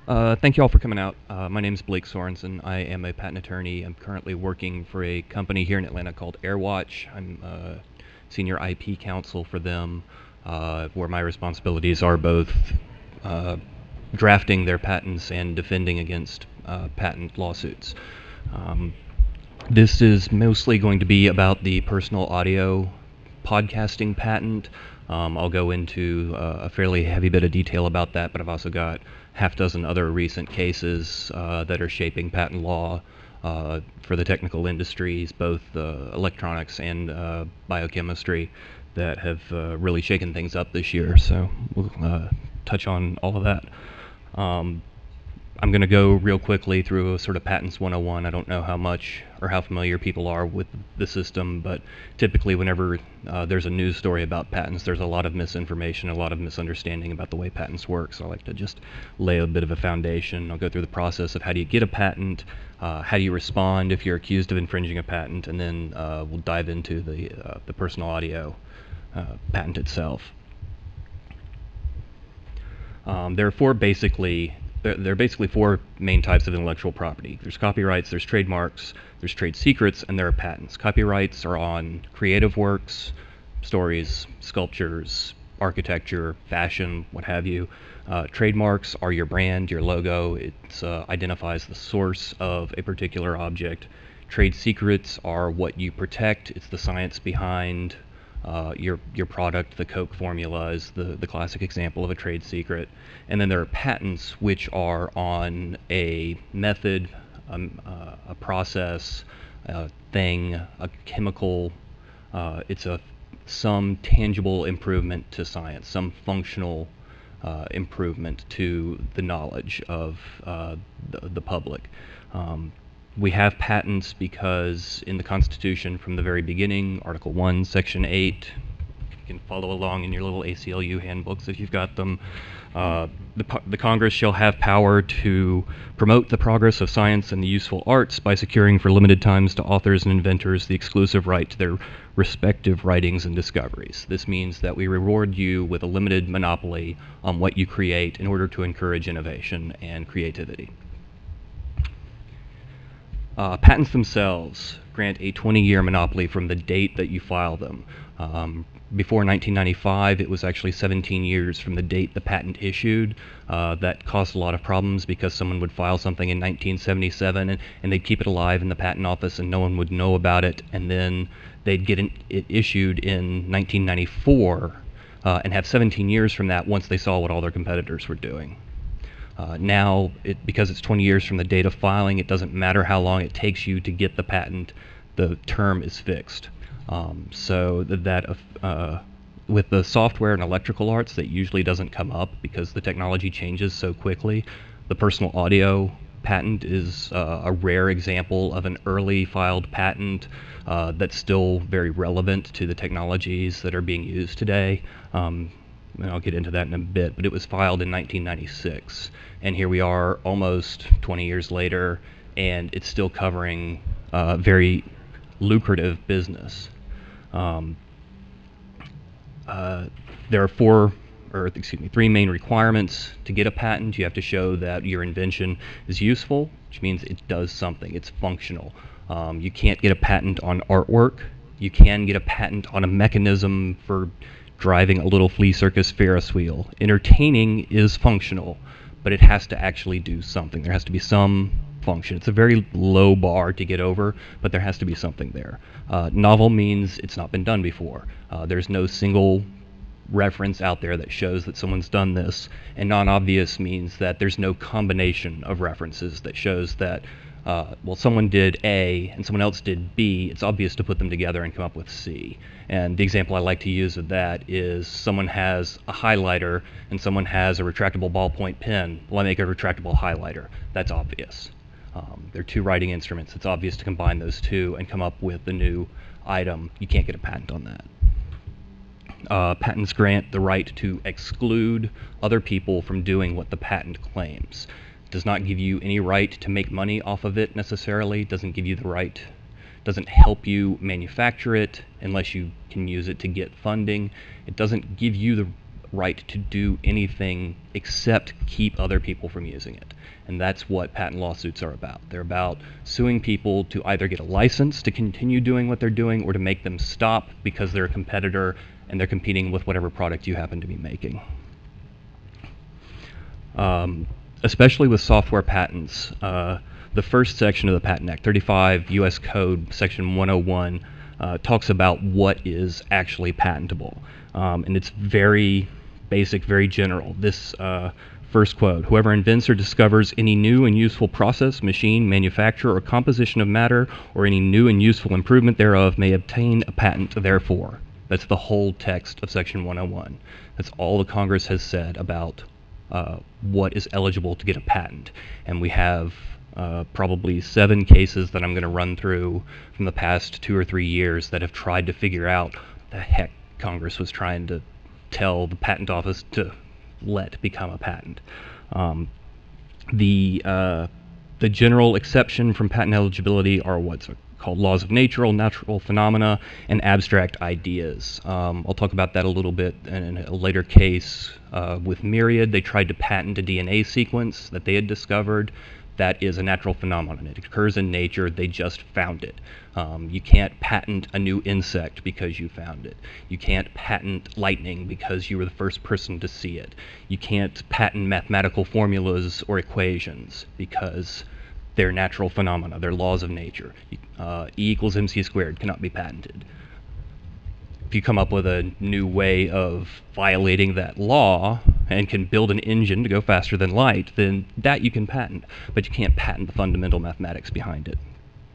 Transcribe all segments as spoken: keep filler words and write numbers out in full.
Uh, thank you all for coming out. Uh, my name is Blake Sorensen. I am a patent attorney. I'm currently working for a company here in Atlanta called AirWatch. I'm uh, senior I P counsel for them, uh, where my responsibilities are both uh, drafting their patents and defending against uh, patent lawsuits. Um, this is mostly going to be about the personal audio podcasting patent. Um, I'll go into uh, a fairly heavy bit of detail about that, but I've also got half dozen other recent cases uh, that are shaping patent law uh, for the technical industries, both uh, electronics and uh, biochemistry, that have uh, really shaken things up this year. So we'll uh, touch on all of that. Um, I'm going to go real quickly through a sort of Patents one oh one. I don't know how much or how familiar people are with the system, but typically whenever uh, there's a news story about patents, there's a lot of misinformation, a lot of misunderstanding about the way patents work. So I like to just lay a bit of a foundation. I'll go through the process of how do you get a patent, uh, how do you respond if you're accused of infringing a patent, and then uh, we'll dive into the, uh, the personal audio uh, patent itself. Um, there are four basically There are basically four main types of intellectual property. There's copyrights, there's trademarks, there's trade secrets, and there are patents. Copyrights are on creative works, stories, sculptures, architecture, fashion, what have you. Uh, trademarks are your brand, your logo. It uh, identifies the source of a particular object. Trade secrets are what you protect. It's the science behind Uh, your your product. The Coke formula is the, the classic example of a trade secret. And then there are patents, which are on a method, um, uh, a process, a thing, a chemical. Uh, it's a some tangible improvement to science, some functional uh, improvement to the knowledge of uh, the, the public. Um, We have patents because in the Constitution from the very beginning, Article one, Section eight, you can follow along in your little A C L U handbooks if you've got them, uh, the, the Congress shall have power to promote the progress of science and the useful arts by securing for limited times to authors and inventors the exclusive right to their respective writings and discoveries. This means that we reward you with a limited monopoly on what you create in order to encourage innovation and creativity. Uh, patents themselves grant a twenty-year monopoly from the date that you file them. Um, before nineteen ninety-five, it was actually seventeen years from the date the patent issued. Uh, that caused a lot of problems because someone would file something in nineteen seventy-seven and, and they'd keep it alive in the patent office and no one would know about it, and then they'd get it issued in nineteen ninety-four uh, and have seventeen years from that once they saw what all their competitors were doing. Uh, now, it, because it's twenty years from the date of filing, it doesn't matter how long it takes you to get the patent, the term is fixed. Um, so that uh, with the software and electrical arts, that usually doesn't come up because the technology changes so quickly. The personal audio patent is uh, a rare example of an early filed patent uh, that's still very relevant to the technologies that are being used today. Um, and I'll get into that in a bit, but it was filed in nineteen ninety-six, and here we are almost twenty years later, and it's still covering uh, very lucrative business. Um, uh, there are four, or excuse me, three main requirements to get a patent. You have to show that your invention is useful, which means it does something, it's functional. Um, you can't get a patent on artwork. You can get a patent on a mechanism for driving a little flea circus Ferris wheel. Entertaining is functional, but it has to actually do something. There has to be some function. It's a very low bar to get over, but there has to be something there. Uh, novel means it's not been done before. Uh, there's no single reference out there that shows that someone's done this, and non-obvious means that there's no combination of references that shows that Uh, well, someone did A and someone else did B, it's obvious to put them together and come up with C. And the example I like to use of that is someone has a highlighter and someone has a retractable ballpoint pen. Well, I make a retractable highlighter. That's obvious. Um, they're two writing instruments. It's obvious to combine those two and come up with the new item. You can't get a patent on that. Uh, patents grant the right to exclude other people from doing what the patent claims. Does not give you any right to make money off of it necessarily, doesn't give you the right, doesn't help you manufacture it unless you can use it to get funding. It doesn't give you the right to do anything except keep other people from using it. And that's what patent lawsuits are about. They're about suing people to either get a license to continue doing what they're doing or to make them stop because they're a competitor and they're competing with whatever product you happen to be making. Um, especially with software patents, uh, the first section of the Patent Act, thirty-five U S Code Section one oh one, uh, talks about what is actually patentable. Um, and it's very basic, very general. This uh, first quote, whoever invents or discovers any new and useful process, machine, manufacture, or composition of matter, or any new and useful improvement thereof may obtain a patent therefore. That's the whole text of Section one oh one. That's all the Congress has said about uh, what is eligible to get a patent. And we have uh, probably seven cases that I'm going to run through from the past two or three years that have tried to figure out the heck Congress was trying to tell the patent office to let become a patent. Um, the uh, the general exception from patent eligibility are what's called laws of nature, natural phenomena, and abstract ideas. Um, I'll talk about that a little bit in a later case uh, with Myriad. They tried to patent a D N A sequence that they had discovered. That is a natural phenomenon. It occurs in nature. They just found it. Um, you can't patent a new insect because you found it. You can't patent lightning because you were the first person to see it. You can't patent mathematical formulas or equations because they're natural phenomena. They're laws of nature. Uh, E equals mc squared cannot be patented. If you come up with a new way of violating that law and can build an engine to go faster than light, then that you can patent, but you can't patent the fundamental mathematics behind it.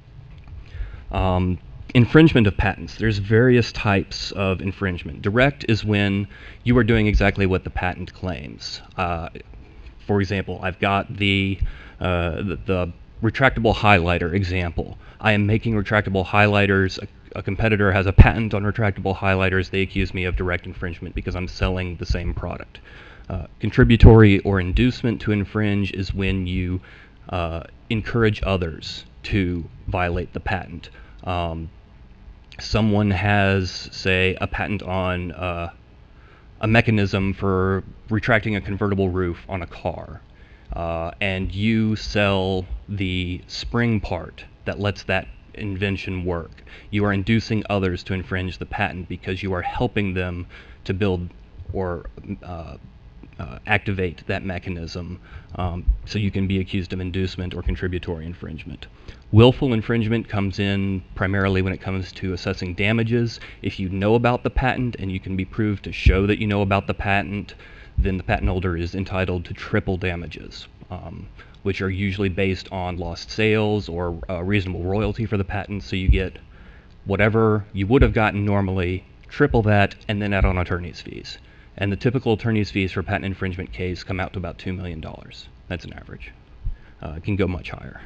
Um, infringement of patents. There's various types of infringement. Direct is when you are doing exactly what the patent claims. Uh, for example, I've got the, uh, the, the retractable highlighter example. I am making retractable highlighters. A, a competitor has a patent on retractable highlighters. They accuse me of direct infringement because I'm selling the same product. Uh, contributory or inducement to infringe is when you uh, encourage others to violate the patent. Um, someone has, say, a patent on uh, a mechanism for retracting a convertible roof on a car, uh, and you sell the spring part that lets that invention work. You are inducing others to infringe the patent because you are helping them to build or uh, uh, activate that mechanism, um, so you can be accused of inducement or contributory infringement. Willful infringement comes in primarily when it comes to assessing damages. If you know about the patent and you can be proved to show that you know about the patent, then the patent holder is entitled to triple damages, um, which are usually based on lost sales or a reasonable royalty for the patent. So you get whatever you would have gotten normally, triple that, and then add on attorney's fees. And the typical attorney's fees for a patent infringement case come out to about two million dollars. That's an average. Uh, it can go much higher.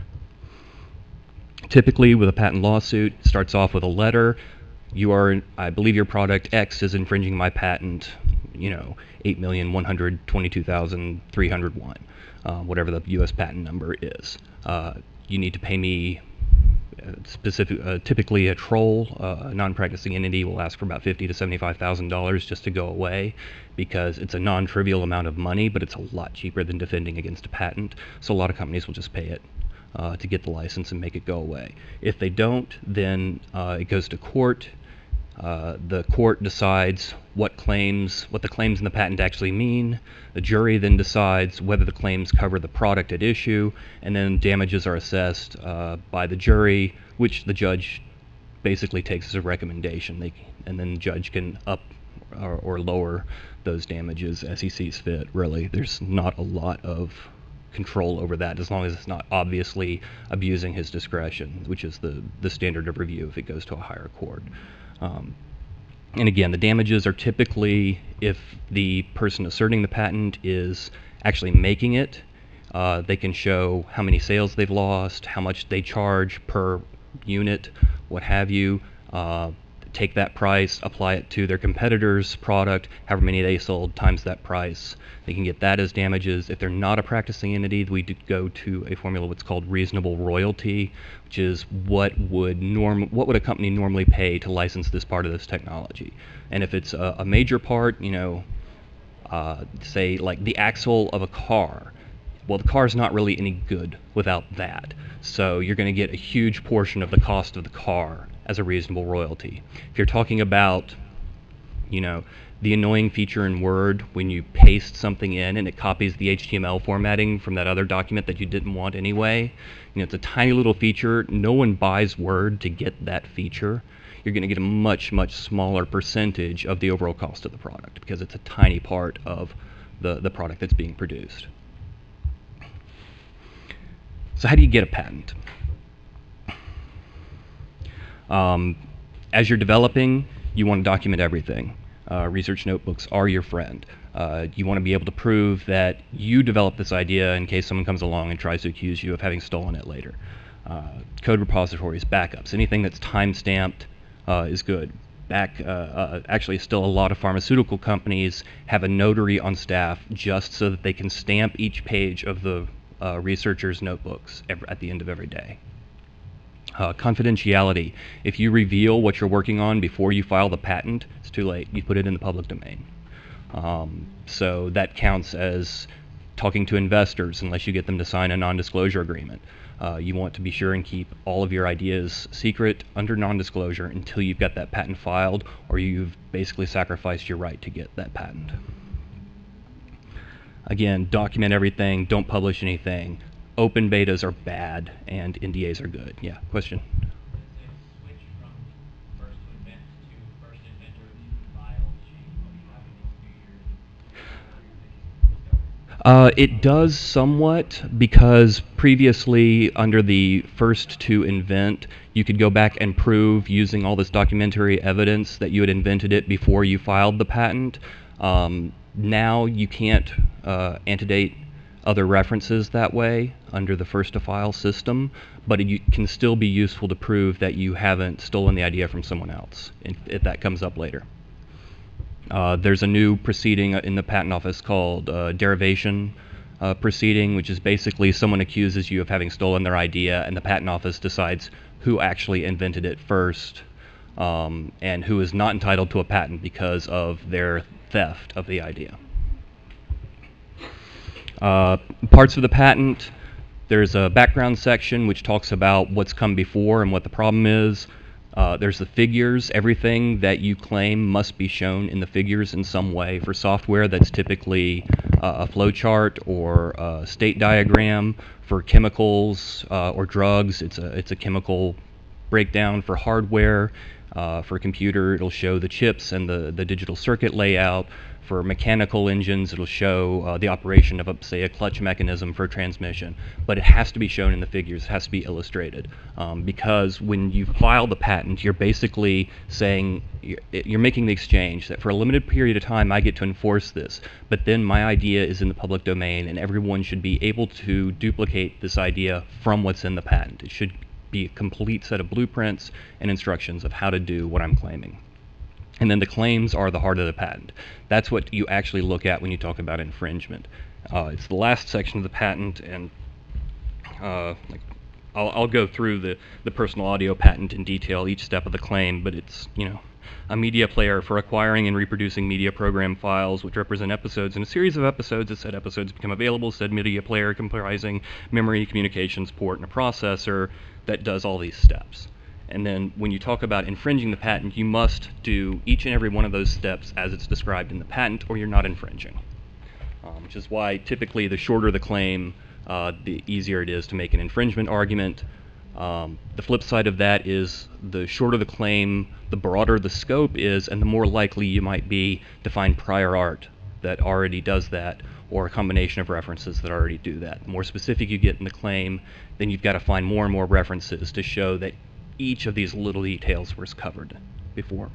Typically, with a patent lawsuit, it starts off with a letter. You are, I believe your product X is infringing my patent, you know, eight million one hundred twenty-two thousand three hundred one, uh, whatever the U S patent number is. Uh, you need to pay me uh, specific, uh, typically a troll, uh, a non-practicing entity will ask for about fifty to seventy-five thousand dollars just to go away, because it's a non-trivial amount of money, but it's a lot cheaper than defending against a patent. So a lot of companies will just pay it Uh, to get the license and make it go away. If they don't, then uh, it goes to court. Uh, the court decides what claims, what the claims in the patent actually mean. The jury then decides whether the claims cover the product at issue, and then damages are assessed uh, by the jury, which the judge basically takes as a recommendation. They, and then the judge can up or, or lower those damages as he sees fit. Really, there's not a lot of control over that, as long as it's not obviously abusing his discretion, which is the the standard of review if it goes to a higher court. Um, and again, the damages are typically if the person asserting the patent is actually making it, uh, they can show how many sales they've lost, how much they charge per unit, what have you. Uh, take that price, apply it to their competitor's product, however many they sold, times that price. They can get that as damages. If they're not a practicing entity, we do go to a formula what's called reasonable royalty, which is what would norm what would a company normally pay to license this part of this technology. And if it's a, a major part, you know, uh, say like the axle of a car. Well, the car's not really any good without that. So you're going to get a huge portion of the cost of the car as a reasonable royalty. If you're talking about, you know, the annoying feature in Word when you paste something in and it copies the H T M L formatting from that other document that you didn't want anyway, you know, it's a tiny little feature. No one buys Word to get that feature. You're going to get a much, much smaller percentage of the overall cost of the product because it's a tiny part of the, the product that's being produced. So how do you get a patent? Um, as you're developing, you want to document everything. Uh, research notebooks are your friend. Uh, you want to be able to prove that you developed this idea in case someone comes along and tries to accuse you of having stolen it later. Uh, code repositories, backups, anything that's time-stamped uh, is good. Back, uh, uh, actually, still a lot of pharmaceutical companies have a notary on staff just so that they can stamp each page of the uh, researcher's notebooks every, at the end of every day. Uh, confidentiality. If you reveal what you're working on before you file the patent, it's too late. You put it in the public domain. Um, so that counts as talking to investors unless you get them to sign a non-disclosure agreement. Uh, you want to be sure and keep all of your ideas secret under non-disclosure until you've got that patent filed, or you've basically sacrificed your right to get that patent. Again, document everything, don't publish anything. Open betas are bad and N D As are good. Yeah, question? Uh, it does somewhat, because previously under the first to invent, you could go back and prove using all this documentary evidence that you had invented it before you filed the patent. Um, now you can't uh, antedate other references that way under the first to file system, but it can still be useful to prove that you haven't stolen the idea from someone else, if, if that comes up later. Uh, there's a new proceeding in the patent office called uh, derivation uh, proceeding, which is basically someone accuses you of having stolen their idea, and the patent office decides who actually invented it first um, and who is not entitled to a patent because of their theft of the idea. Uh, parts of the patent, there's a background section which talks about what's come before and what the problem is. Uh, there's the figures. Everything that you claim must be shown in the figures in some way. For software, that's typically uh, a flowchart or a state diagram. For chemicals uh, or drugs, it's a, it's a chemical breakdown. For hardware, uh, for a computer, it'll show the chips and the, the digital circuit layout. For mechanical engines, it'll show uh, the operation of, a, say, a clutch mechanism for transmission. But it has to be shown in the figures. It has to be illustrated. Um, because when you file the patent, you're basically saying, you're, you're making the exchange that for a limited period of time, I get to enforce this. But then my idea is in the public domain, and everyone should be able to duplicate this idea from what's in the patent. It should be a complete set of blueprints and instructions of how to do what I'm claiming. And then the claims are the heart of the patent. That's what you actually look at when you talk about infringement. Uh, it's the last section of the patent, and uh, like, I'll, I'll go through the, the personal audio patent in detail, each step of the claim, but it's, you know, a media player for acquiring and reproducing media program files which represent episodes in a series of episodes. As said episodes become available, said media player comprising memory, communications port, and a processor that does all these steps. And then when you talk about infringing the patent, you must do each and every one of those steps as it's described in the patent, or you're not infringing. Um, which is why typically the shorter the claim, uh, the easier it is to make an infringement argument. Um, the flip side of that is the shorter the claim, the broader the scope is, and the more likely you might be to find prior art that already does that, or a combination of references that already do that. The more specific you get in the claim, then you've got to find more and more references to show that each of these little details was covered before.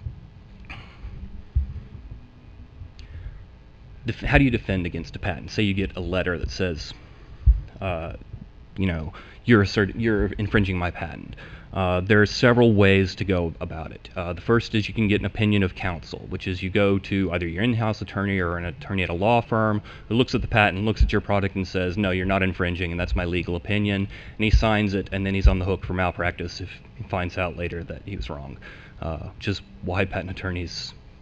Def how do you defend against a patent? Say you get a letter that says, uh, you know, you're, assert you're infringing my patent. Uh, there are several ways to go about it. Uh, the first is you can get an opinion of counsel, which is you go to either your in-house attorney or an attorney at a law firm who looks at the patent, looks at your product and says, no, you're not infringing, and that's my legal opinion, and he signs it, and then he's on the hook for malpractice if he finds out later that he was wrong, uh, which is why patent attorneys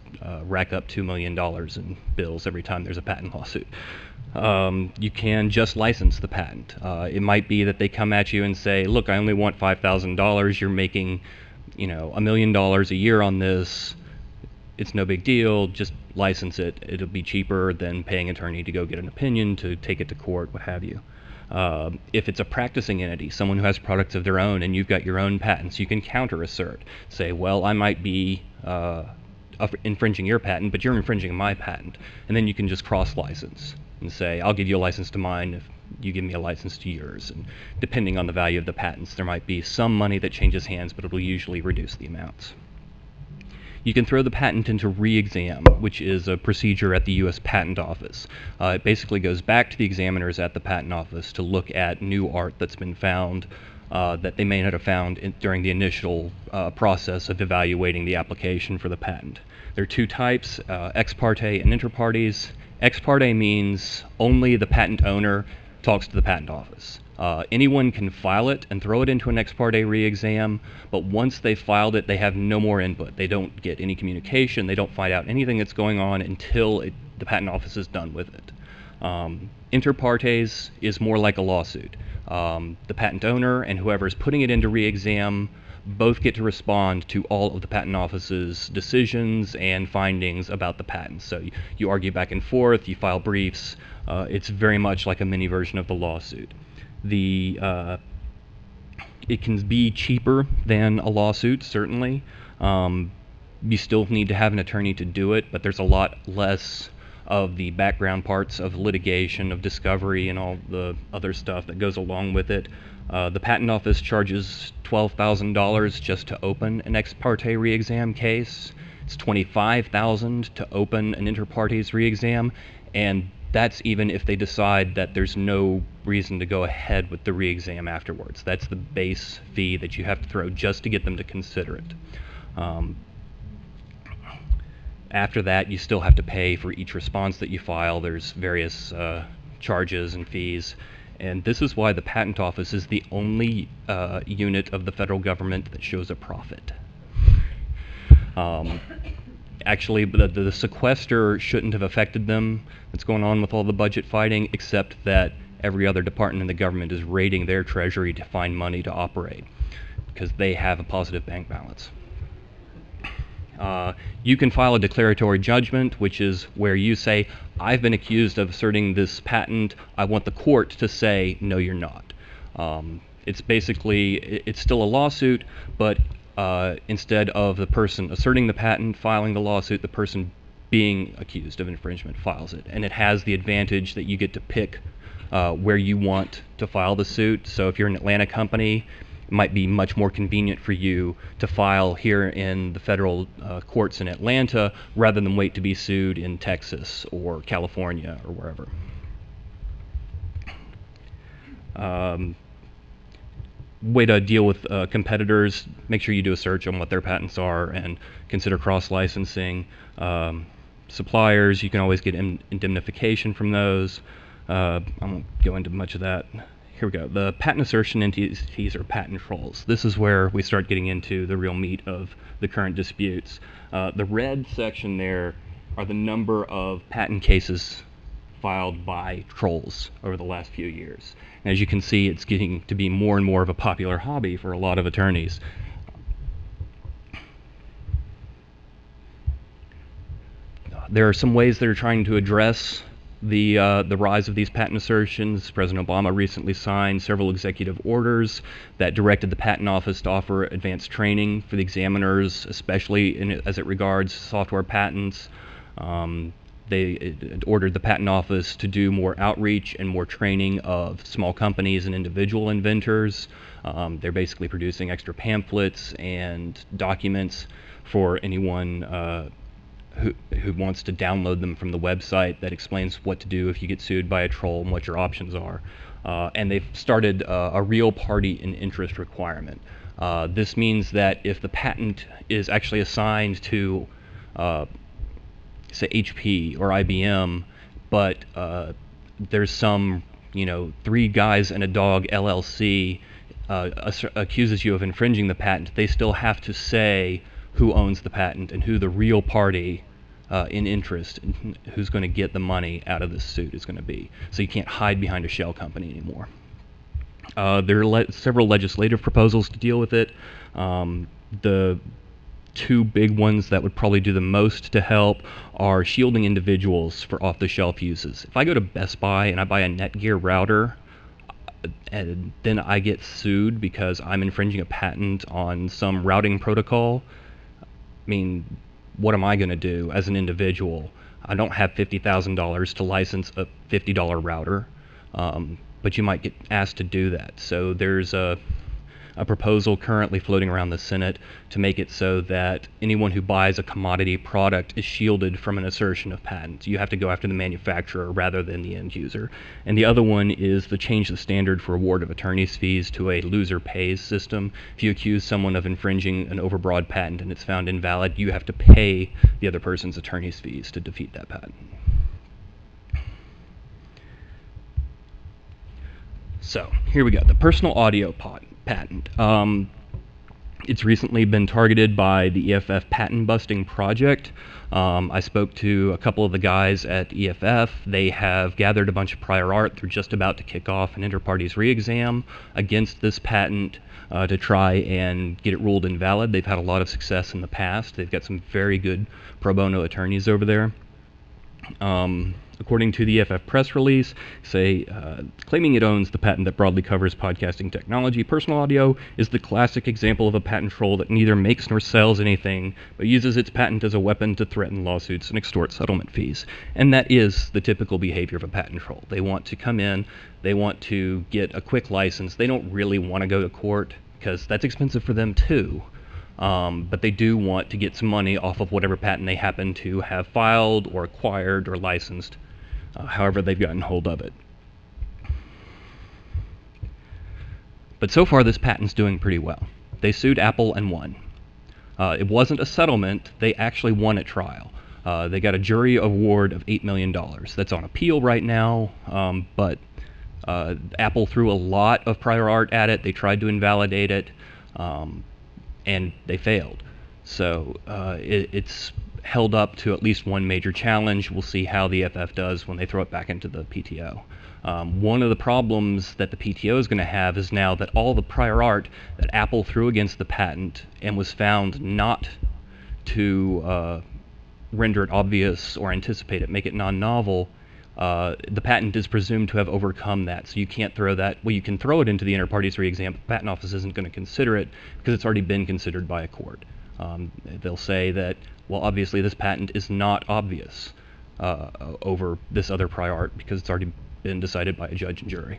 uh, rack up two million dollars in bills every time there's a patent lawsuit. Um, you can just license the patent. Uh, it might be that they come at you and say, look, I only want five thousand dollars. You're making, you know, a million dollars a year on this. It's no big deal. Just license it. It'll be cheaper than paying an attorney to go get an opinion, to take it to court, what have you. Uh, if it's a practicing entity, someone who has products of their own, and you've got your own patents, you can counter assert. Say, well, I might be uh, infringing your patent, but you're infringing my patent. And then you can just cross-license and say, I'll give you a license to mine if you give me a license to yours. And depending on the value of the patents, there might be some money that changes hands, but it'll usually reduce the amounts. You can throw the patent into re-exam, which is a procedure at the U S Patent Office. Uh, it basically goes back to the examiners at the Patent Office to look at new art that's been found uh, that they may not have found in, during the initial uh, process of evaluating the application for the patent. There are two types, uh, ex parte and inter partes. Ex parte means only the patent owner talks to the Patent Office. Uh, anyone can file it and throw it into an ex parte re-exam, but once they've filed it, they have no more input. They don't get any communication. They don't find out anything that's going on until it, the Patent Office is done with it. Um, inter partes is more like a lawsuit. Um, the patent owner and whoever is putting it into re-exam both get to respond to all of the Patent Office's decisions and findings about the patent. So you, you argue back and forth, you file briefs. Uh, it's very much like a mini version of the lawsuit. The uh, it can be cheaper than a lawsuit, certainly. Um, you still need to have an attorney to do it, but there's a lot less of the background parts of litigation, of discovery, and all the other stuff that goes along with it. Uh, the Patent Office charges twelve thousand dollars just to open an ex parte re-exam case. It's twenty-five thousand dollars to open an inter partes re-exam, and that's even if they decide that there's no reason to go ahead with the re-exam afterwards. That's the base fee that you have to throw just to get them to consider it. Um, after that, you still have to pay for each response that you file. There's various uh, charges and fees. And this is why the Patent Office is the only uh, unit of the federal government that shows a profit. Um, Actually, the, the sequester shouldn't have affected them. What's going on with all the budget fighting, except that every other department in the government is raiding their treasury to find money to operate, because they have a positive bank balance. Uh, you can file a declaratory judgment, which is where you say, I've been accused of asserting this patent. I want the court to say, no, you're not. Um, it's basically, it's still a lawsuit, but Uh, instead of the person asserting the patent filing the lawsuit, the person being accused of infringement files it. And it has the advantage that you get to pick uh, where you want to file the suit. So if you're an Atlanta company, it might be much more convenient for you to file here in the federal uh, courts in Atlanta rather than wait to be sued in Texas or California or wherever. Um, way to deal with uh, competitors: make sure you do a search on what their patents are and consider cross-licensing. Um, suppliers, you can always get in indemnification from those. Uh, I won't go into much of that. Here we go. The patent assertion entities are patent trolls. This is where we start getting into the real meat of the current disputes. Uh, the red section there are the number of patent cases filed by trolls over the last few years. And as you can see, it's getting to be more and more of a popular hobby for a lot of attorneys. There are some ways that are trying to address the uh, the rise of these patent assertions. President Obama recently signed several executive orders that directed the Patent Office to offer advanced training for the examiners, especially in, as it regards software patents. Um, They it ordered the Patent Office to do more outreach and more training of small companies and individual inventors. Um, they're basically producing extra pamphlets and documents for anyone uh, who, who wants to download them from the website that explains what to do if you get sued by a troll and what your options are. Uh, and they've started uh, a real party in interest requirement. Uh, this means that if the patent is actually assigned to uh, say H P or I B M, but uh, there's some, you know, three guys and a dog L L C uh, accuses you of infringing the patent, they still have to say who owns the patent and who the real party uh, in interest, in who's going to get the money out of this suit is going to be. So you can't hide behind a shell company anymore. Uh, there are le- several legislative proposals to deal with it. Um, the two big ones that would probably do the most to help are shielding individuals for off-the-shelf uses. If I go to Best Buy and I buy a Netgear router, and then I get sued because I'm infringing a patent on some routing protocol, I mean, what am I going to do as an individual? I don't have fifty thousand dollars to license a fifty dollar router, um, but you might get asked to do that. So there's a a proposal currently floating around the Senate to make it so that anyone who buys a commodity product is shielded from an assertion of patent. You have to go after the manufacturer rather than the end user. And the other one is to change the standard for award of attorney's fees to a loser pays system. If you accuse someone of infringing an overbroad patent and it's found invalid, you have to pay the other person's attorney's fees to defeat that patent. So here we go, the personal audio pod. patent. Um, it's recently been targeted by the E F F patent busting project. Um, I spoke to a couple of the guys at E F F. They have gathered a bunch of prior art. They're just about to kick off an inter-parties re-exam against this patent uh, to try and get it ruled invalid. They've had a lot of success in the past. They've got some very good pro bono attorneys over there. Um, according to the E F F press release, say, uh, claiming it owns the patent that broadly covers podcasting technology, personal audio is the classic example of a patent troll that neither makes nor sells anything, but uses its patent as a weapon to threaten lawsuits and extort settlement fees. And that is the typical behavior of a patent troll. They want to come in, they want to get a quick license, they don't really want to go to court, because that's expensive for them too. Um, but they do want to get some money off of whatever patent they happen to have filed or acquired or licensed, uh, however they've gotten hold of it. But so far this patent's doing pretty well. They sued Apple and won. Uh, it wasn't a settlement, they actually won at trial. Uh, they got a jury award of eight million dollars. That's on appeal right now, um, but uh, Apple threw a lot of prior art at it. They tried to invalidate it. Um, and they failed. So uh, it, it's held up to at least one major challenge. We'll see how the E F F does when they throw it back into the P T O. Um, one of the problems that the P T O is going to have is now that all the prior art that Apple threw against the patent and was found not to uh, render it obvious or anticipate it, make it non-novel, Uh, the patent is presumed to have overcome that, so you can't throw that. Well, you can throw it into the inter-parties re-exam, but the Patent Office isn't going to consider it because it's already been considered by a court. Um, they'll say that, well, obviously this patent is not obvious uh, over this other prior art because it's already been decided by a judge and jury.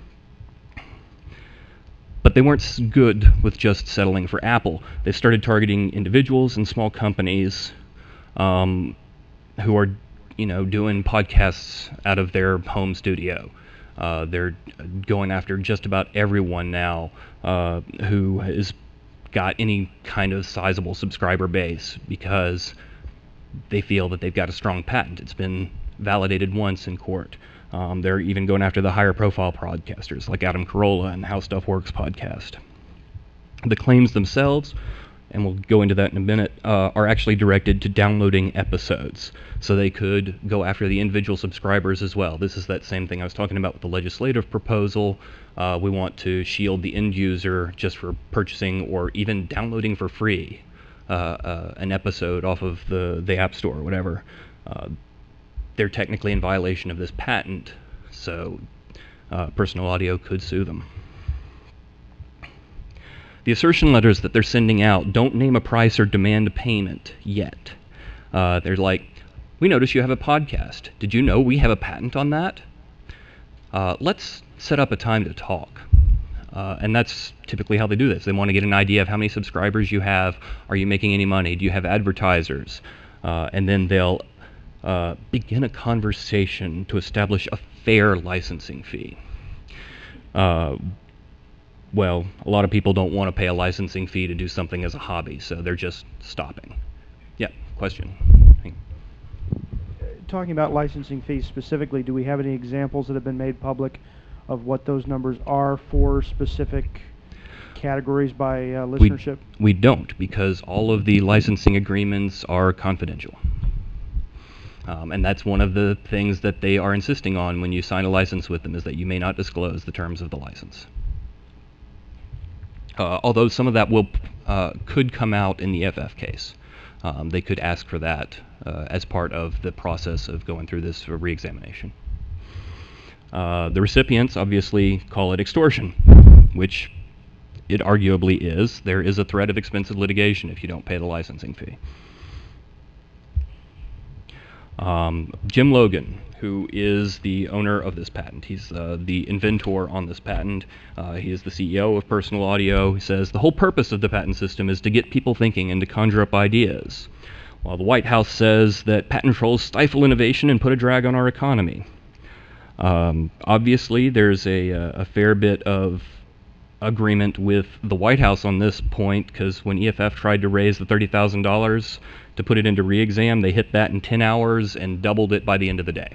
But they weren't good with just settling for Apple. They started targeting individuals and small companies um, who are you know, doing podcasts out of their home studio. Uh, they're going after just about everyone now uh, who has got any kind of sizable subscriber base because they feel that they've got a strong patent. It's been validated once in court. Um, they're even going after the higher profile podcasters like Adam Carolla and How Stuff Works podcast. The claims themselves, and we'll go into that in a minute, uh, are actually directed to downloading episodes. So they could go after the individual subscribers as well. This is that same thing I was talking about with the legislative proposal. Uh, we want to shield the end user just for purchasing or even downloading for free uh, uh, an episode off of the, the App Store or whatever. Uh, they're technically in violation of this patent, so uh, Personal Audio could sue them. The assertion letters that they're sending out don't name a price or demand payment yet. Uh, they're like, we notice you have a podcast. Did you know we have a patent on that? Uh, let's set up a time to talk. Uh, and that's typically how they do this. They want to get an idea of how many subscribers you have. Are you making any money? Do you have advertisers? Uh, and then they'll uh, begin a conversation to establish a fair licensing fee. Uh, Well, a lot of people don't want to pay a licensing fee to do something as a hobby, so they're just stopping. Yeah, question? Talking about licensing fees specifically, do we have any examples that have been made public of what those numbers are for specific categories by uh, listenership? We, we don't, because all of the licensing agreements are confidential. Um, and that's one of the things that they are insisting on when you sign a license with them, is that you may not disclose the terms of the license. Uh, although some of that will uh, could come out in the F F case. Um, they could ask for that uh, as part of the process of going through this re-examination. Uh, the recipients obviously call it extortion, which it arguably is. There is a threat of expensive litigation if you don't pay the licensing fee. Um, Jim Logan, who is the owner of this patent. He's uh, the inventor on this patent. Uh, he is the C E O of Personal Audio. He says, the whole purpose of the patent system is to get people thinking and to conjure up ideas, while the White House says that patent trolls stifle innovation and put a drag on our economy. Um, obviously, there's a, a fair bit of agreement with the White House on this point, because when E F F tried to raise the thirty thousand dollars to put it into re-exam, they hit that in ten hours and doubled it by the end of the day.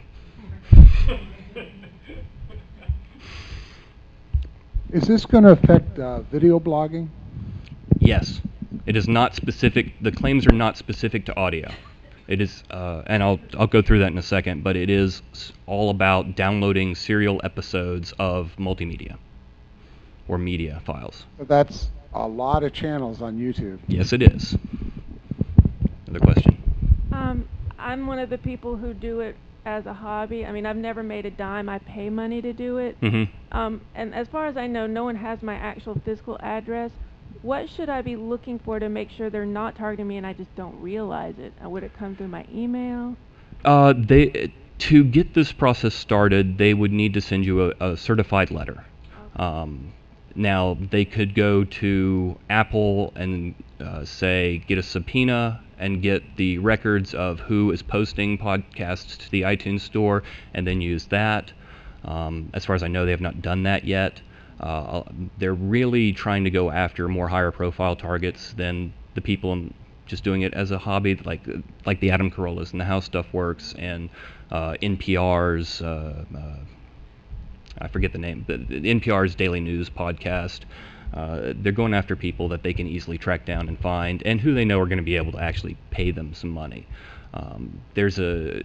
Is this going to affect uh, video blogging? Yes. It is not specific, the claims are not specific to audio. It is, uh, and I'll, I'll go through that in a second, but it is all about downloading serial episodes of multimedia or media files. So that's a lot of channels on YouTube. Yes, it is. Another question? Um, I'm one of the people who do it as a hobby. I mean, I've never made a dime. I pay money to do it. Mm-hmm. Um, and as far as I know, no one has my actual physical address. What should I be looking for to make sure they're not targeting me and I just don't realize it? Uh, would it come through my email? Uh, they, to get this process started, they would need to send you a, a certified letter. Okay. Um, now, they could go to Apple and uh, say, get a subpoena and get the records of who is posting podcasts to the iTunes store, and then use that. Um, as far as I know, they have not done that yet. Uh, they're really trying to go after more higher profile targets than the people just doing it as a hobby, like like the Adam Carollas and the How Stuff Works and uh, N P R's, uh, uh, I forget the name, the, the N P R's Daily News podcast. Uh, they're going after people that they can easily track down and find, and who they know are going to be able to actually pay them some money. Um, there's a,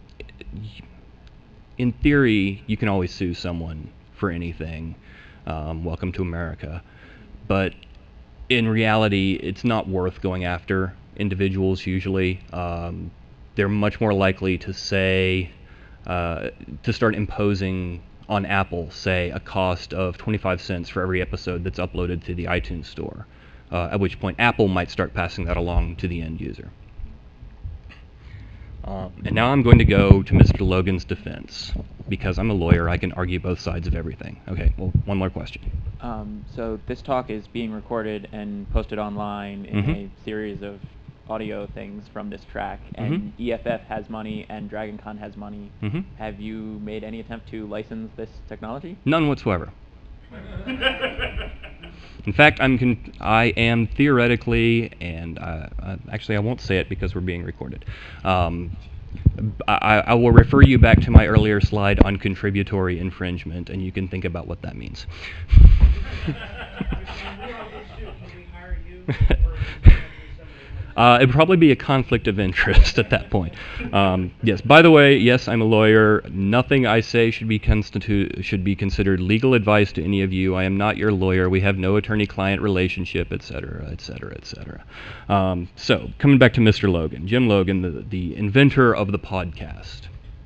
in theory, you can always sue someone for anything. Um, welcome to America. But in reality, it's not worth going after individuals usually. Um, they're much more likely to say, uh, to start imposing on Apple, say, a cost of twenty-five cents for every episode that's uploaded to the iTunes store, uh, at which point Apple might start passing that along to the end user. Um, and now I'm going to go to Mister Logan's defense. Because I'm a lawyer, I can argue both sides of everything. Okay, well, one more question. Um, so this talk is being recorded and posted online in Mm-hmm. a series of audio things from this track, and Mm-hmm. E F F has money and DragonCon has money. Mm-hmm. Have you made any attempt to license this technology? None whatsoever. In fact, I'm con I am theoretically, and uh, uh, actually I won't say it because we're being recorded. Um, I, I will refer you back to my earlier slide on contributory infringement, and you can think about what that means. Uh, it'd probably be a conflict of interest at that point. Um, yes. By the way, yes, I'm a lawyer. Nothing I say should be constitute should be considered legal advice to any of you. I am not your lawyer. We have no attorney-client relationship, et cetera, et cetera, et cetera. Um, so, coming back to Mister Logan, Jim Logan, the the inventor of the podcast.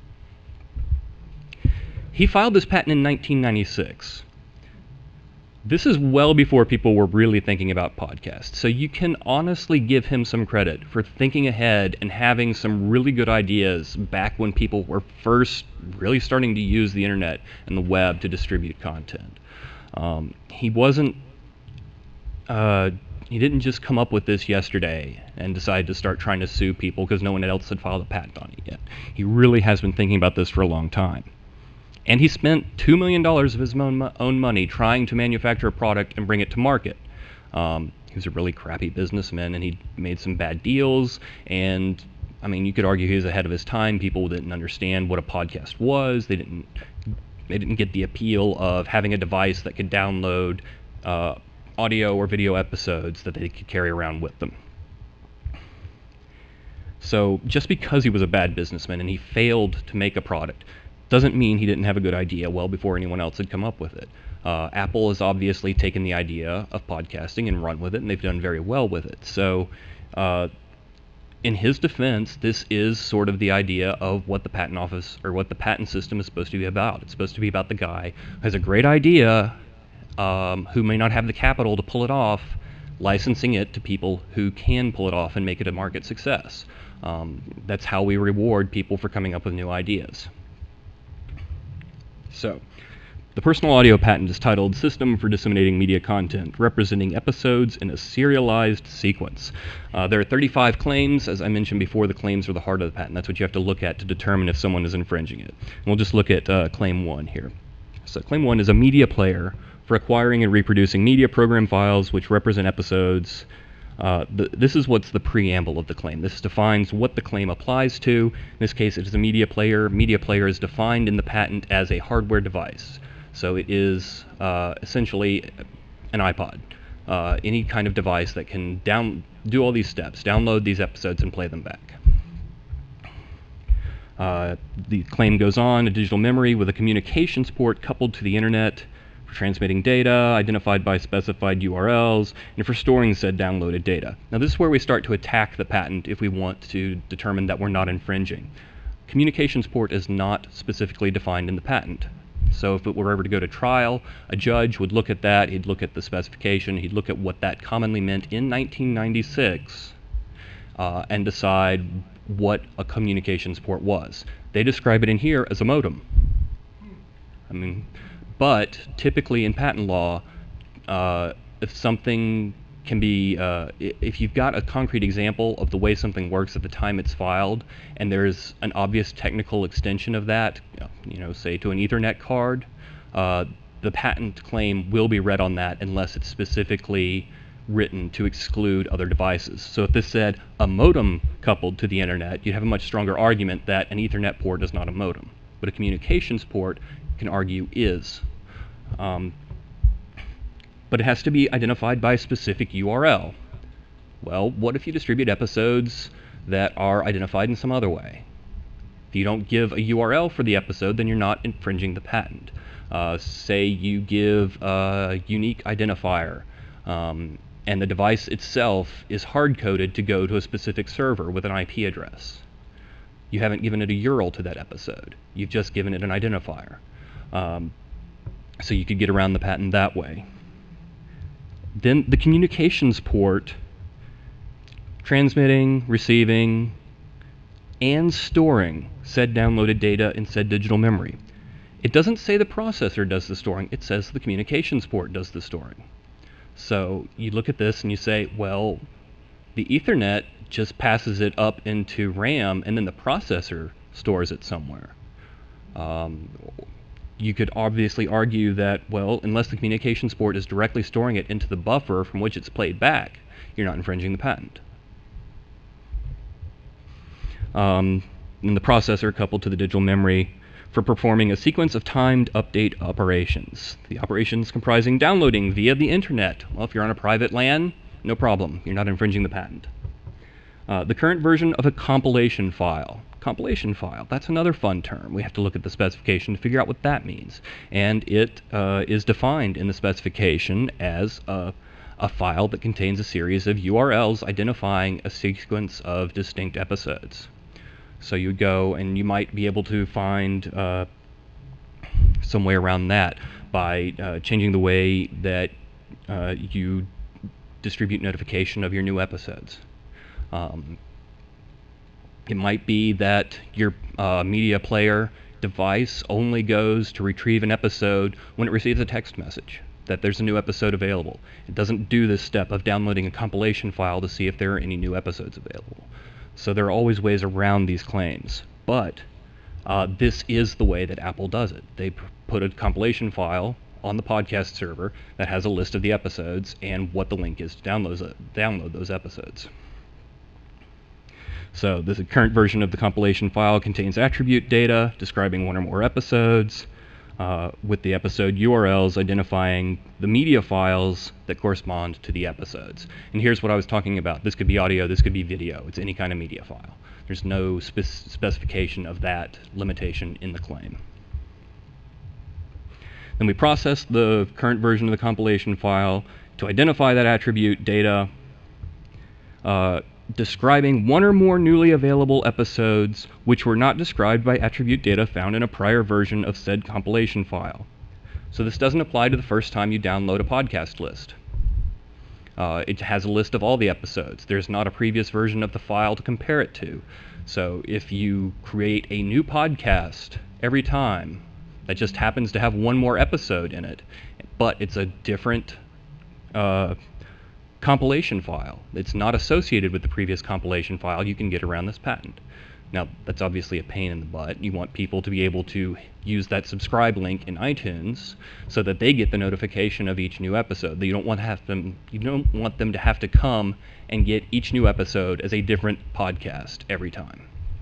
He filed this patent in nineteen ninety-six. This is well before people were really thinking about podcasts, so you can honestly give him some credit for thinking ahead and having some really good ideas back when people were first really starting to use the internet and the web to distribute content. Um, he wasn't, uh, he didn't just come up with this yesterday and decide to start trying to sue people because no one else had filed a patent on it yet. He really has been thinking about this for a long time. And he spent two million dollars of his own, own money trying to manufacture a product and bring it to market. Um, he was a really crappy businessman, and he made some bad deals. And, I mean, you could argue he was ahead of his time. People didn't understand what a podcast was. They didn't, they didn't get the appeal of having a device that could download uh, audio or video episodes that they could carry around with them. So just because he was a bad businessman and he failed to make a product doesn't mean he didn't have a good idea well before anyone else had come up with it. Uh, Apple has obviously taken the idea of podcasting and run with it, and they've done very well with it. So uh, in his defense, this is sort of the idea of what the patent office or what the patent system is supposed to be about. It's supposed to be about the guy who has a great idea, um, who may not have the capital to pull it off, licensing it to people who can pull it off and make it a market success. Um, that's how we reward people for coming up with new ideas. So, the personal audio patent is titled System for Disseminating Media Content, Representing Episodes in a Serialized Sequence. Uh, there are thirty-five claims. As I mentioned before, the claims are the heart of the patent. That's what you have to look at to determine if someone is infringing it. And we'll just look at uh, claim one here. So claim one is a media player for acquiring and reproducing media program files which represent episodes. Uh, the, this is what's the preamble of the claim. This defines what the claim applies to. In this case, it is a media player. Media player is defined in the patent as a hardware device. So it is uh, essentially an iPod, uh, any kind of device that can down do all these steps, download these episodes and play them back. Uh, the claim goes on, a digital memory with a communications port coupled to the internet for transmitting data, identified by specified U R Ls, and for storing said downloaded data. Now this is where we start to attack the patent if we want to determine that we're not infringing. Communications port is not specifically defined in the patent. So if it were ever to go to trial, a judge would look at that, he'd look at the specification, he'd look at what that commonly meant in nineteen ninety-six, uh, and decide what a communications port was. They describe it in here as a modem. I mean, but typically in patent law, uh, if something can be, uh, if you've got a concrete example of the way something works at the time it's filed, and there's an obvious technical extension of that, you know, say to an Ethernet card, uh, the patent claim will be read on that unless it's specifically written to exclude other devices. So if this said a modem coupled to the internet, you'd have a much stronger argument that an Ethernet port is not a modem, but a communications port, you can argue, is. Um, but it has to be identified by a specific U R L. Well, what if you distribute episodes that are identified in some other way? If you don't give a U R L for the episode, then you're not infringing the patent. Uh, say you give a unique identifier, um, and the device itself is hard-coded to go to a specific server with an I P address. You haven't given it a U R L to that episode. You've just given it an identifier. Um, so you could get around the patent that way. Then the communications port, transmitting, receiving, and storing said downloaded data in said digital memory. It doesn't say the processor does the storing, it says the communications port does the storing. So you look at this and you say, well, the Ethernet just passes it up into RAM and then the processor stores it somewhere. Um, you could obviously argue that, well, unless the communications port is directly storing it into the buffer from which it's played back, you're not infringing the patent. Um, and the processor coupled to the digital memory for performing a sequence of timed update operations. The operations comprising downloading via the internet. Well, if you're on a private LAN, no problem, you're not infringing the patent. Uh, the current version of a compilation file. Compilation file, that's another fun term. We have to look at the specification to figure out what that means. And it uh, is defined in the specification as a, a file that contains a series of U R Ls identifying a sequence of distinct episodes. So you go and you might be able to find uh, some way around that by uh, changing the way that uh, you distribute notification of your new episodes. Um, it might be that your uh, media player device only goes to retrieve an episode when it receives a text message that there's a new episode available. It doesn't do this step of downloading a compilation file to see if there are any new episodes available. So there are always ways around these claims, but uh, this is the way that Apple does it. They p put a compilation file on the podcast server that has a list of the episodes and what the link is to download, uh, download those episodes. So the current version of the compilation file contains attribute data describing one or more episodes. uh, with the episode U R Ls identifying the media files that correspond to the episodes. And here's what I was talking about. This could be audio, this could be video. It's any kind of media file. There's no spec specification of that limitation in the claim. Then we process the current version of the compilation file to identify that attribute data, uh, describing one or more newly available episodes which were not described by attribute data found in a prior version of said compilation file. So this doesn't apply to the first time you download a podcast list. Uh, it has a list of all the episodes. There's not a previous version of the file to compare it to. So if you create a new podcast every time that just happens to have one more episode in it, but it's a different uh, compilation file, it's not associated with the previous compilation file, you can get around this patent. Now, that's obviously a pain in the butt. You want people to be able to use that subscribe link in iTunes so that they get the notification of each new episode. You don't want to have them, you don't want them to have to come and get each new episode as a different podcast every time.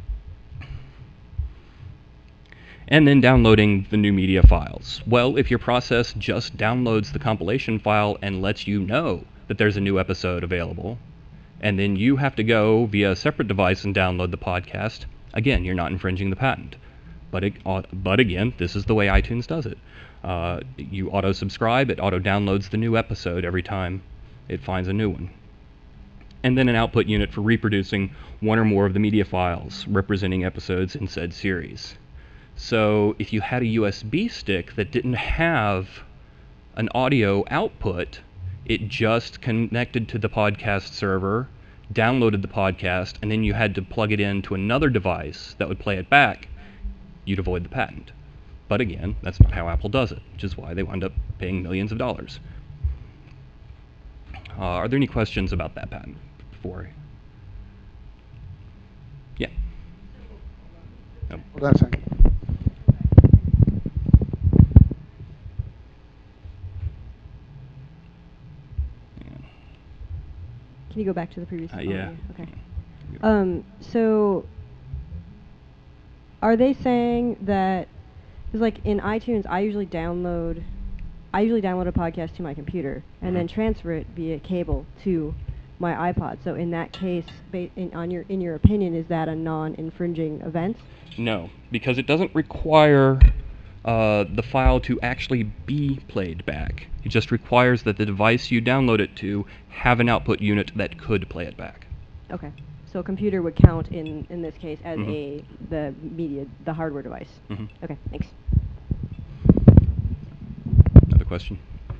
And then downloading the new media files. Well, if your process just downloads the compilation file and lets you know that there's a new episode available, and then you have to go via a separate device and download the podcast, again, you're not infringing the patent. But, it, but again, this is the way iTunes does it. Uh, you auto-subscribe, it auto-downloads the new episode every time it finds a new one. And then an output unit for reproducing one or more of the media files representing episodes in said series. So if you had a U S B stick that didn't have an audio output, it just connected to the podcast server, downloaded the podcast, and then you had to plug it into another device that would play it back, you'd avoid the patent. But again, that's not how Apple does it, which is why they wind up paying millions of dollars. Uh, are there any questions about that patent before? Yeah. Oh. Hold on a second. Can you go back to the previous? Uh, oh, yeah. Okay. Um, so, are they saying that? Because like in iTunes, I usually download, I usually download a podcast to my computer and Mm-hmm. then transfer it via cable to my iPod. So in that case, ba in, on your in your opinion, is that a non-infringing event? No, because it doesn't require uh, the file to actually be played back. It just requires that the device you download it to have an output unit that could play it back. Okay. So a computer would count in in this case as Mhm. a the media the hardware device. Mhm. Okay. Thanks. Another question?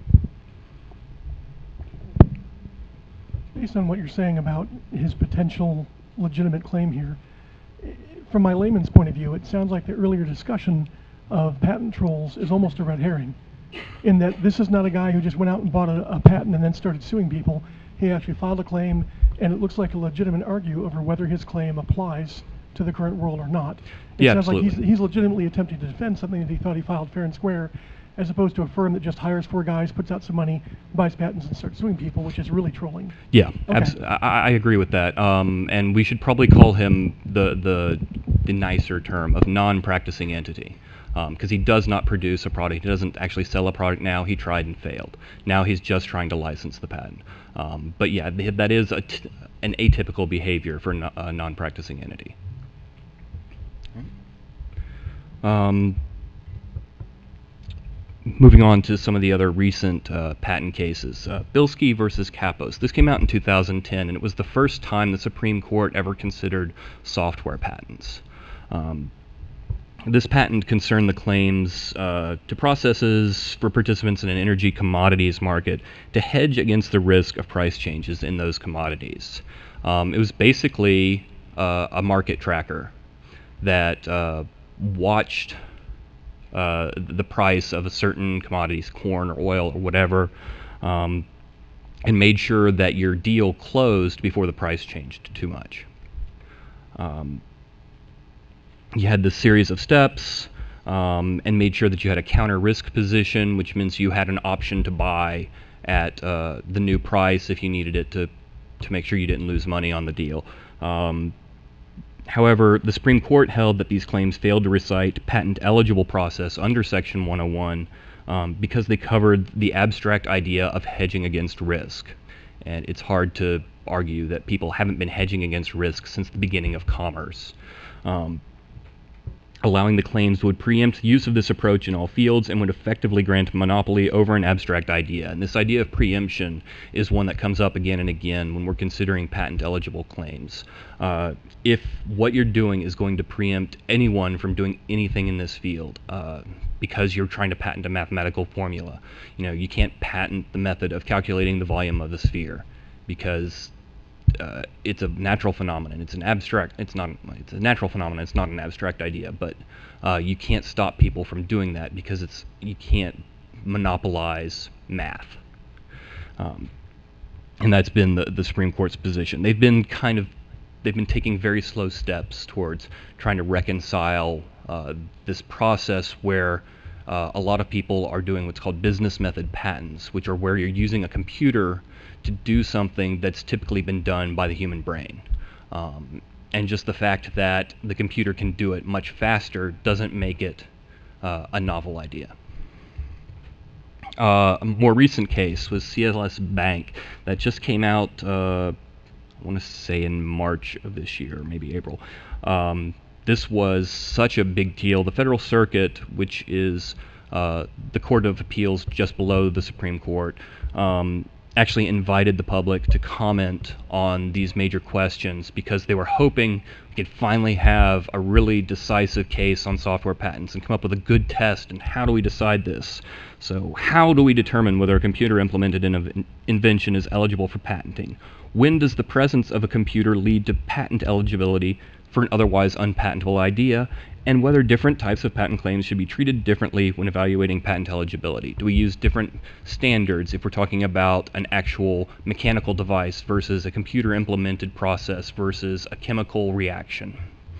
Based on what you're saying about his potential legitimate claim here, i- from my layman's point of view, it sounds like the earlier discussion of patent trolls is almost a red herring, in that this is not a guy who just went out and bought a, a patent and then started suing people. He actually filed a claim, and it looks like a legitimate argue over whether his claim applies to the current world or not. It Yeah, sounds like he's, absolutely. he's legitimately attempting to defend something that he thought he filed fair and square, as opposed to a firm that just hires four guys, puts out some money, buys patents, and starts suing people, which is really trolling. Yeah, Okay. abs- I, I agree with that. Um, and we should probably call him the the, the nicer term of non-practicing entity, because he does not produce a product. He doesn't actually sell a product now. He tried and failed. Now he's just trying to license the patent. Um, but yeah, th- that is a t- an atypical behavior for no- a non-practicing entity. Um, Moving on to some of the other recent uh, patent cases. Uh, Bilski versus Kapos. This came out in two thousand ten, and it was the first time the Supreme Court ever considered software patents. Um, this patent concerned the claims uh, to processes for participants in an energy commodities market to hedge against the risk of price changes in those commodities. Um, it was basically uh, a market tracker that uh, watched Uh, the price of a certain commodities, corn or oil or whatever, um, and made sure that your deal closed before the price changed too much. Um, you had this series of steps um, and made sure that you had a counter risk position, which means you had an option to buy at uh, the new price if you needed it to, to make sure you didn't lose money on the deal. Um, However, the Supreme Court held that these claims failed to recite patent-eligible process under Section one oh one um, because they covered the abstract idea of hedging against risk. And it's hard to argue that people haven't been hedging against risk since the beginning of commerce. Um, allowing the claims would preempt use of this approach in all fields and would effectively grant monopoly over an abstract idea. And this idea of preemption is one that comes up again and again when we're considering patent-eligible claims. Uh, if what you're doing is going to preempt anyone from doing anything in this field, uh, because you're trying to patent a mathematical formula, you know, you can't patent the method of calculating the volume of the sphere, because Uh, it's a natural phenomenon. It's an abstract. It's not. It's a natural phenomenon. It's not an abstract idea. But uh, you can't stop people from doing that because it's you can't monopolize math. Um, and that's been the, the Supreme Court's position. They've been kind of they've been taking very slow steps towards trying to reconcile uh, this process where uh, a lot of people are doing what's called business method patents, which are where you're using a computer to do something that's typically been done by the human brain. Um, and just the fact that the computer can do it much faster doesn't make it uh, a novel idea. Uh, a more recent case was C L S Bank that just came out, uh, I want to say in March of this year, maybe April. Um, this was such a big deal. The Federal Circuit, which is uh, the Court of Appeals just below the Supreme Court, um, actually invited the public to comment on these major questions because they were hoping we could finally have a really decisive case on software patents and come up with a good test. And how do we decide this? So how do we determine whether a computer implemented in invention is eligible for patenting? When does the presence of a computer lead to patent eligibility for an otherwise unpatentable idea? And whether different types of patent claims should be treated differently when evaluating patent eligibility. Do we use different standards if we're talking about an actual mechanical device versus a computer implemented process versus a chemical reaction?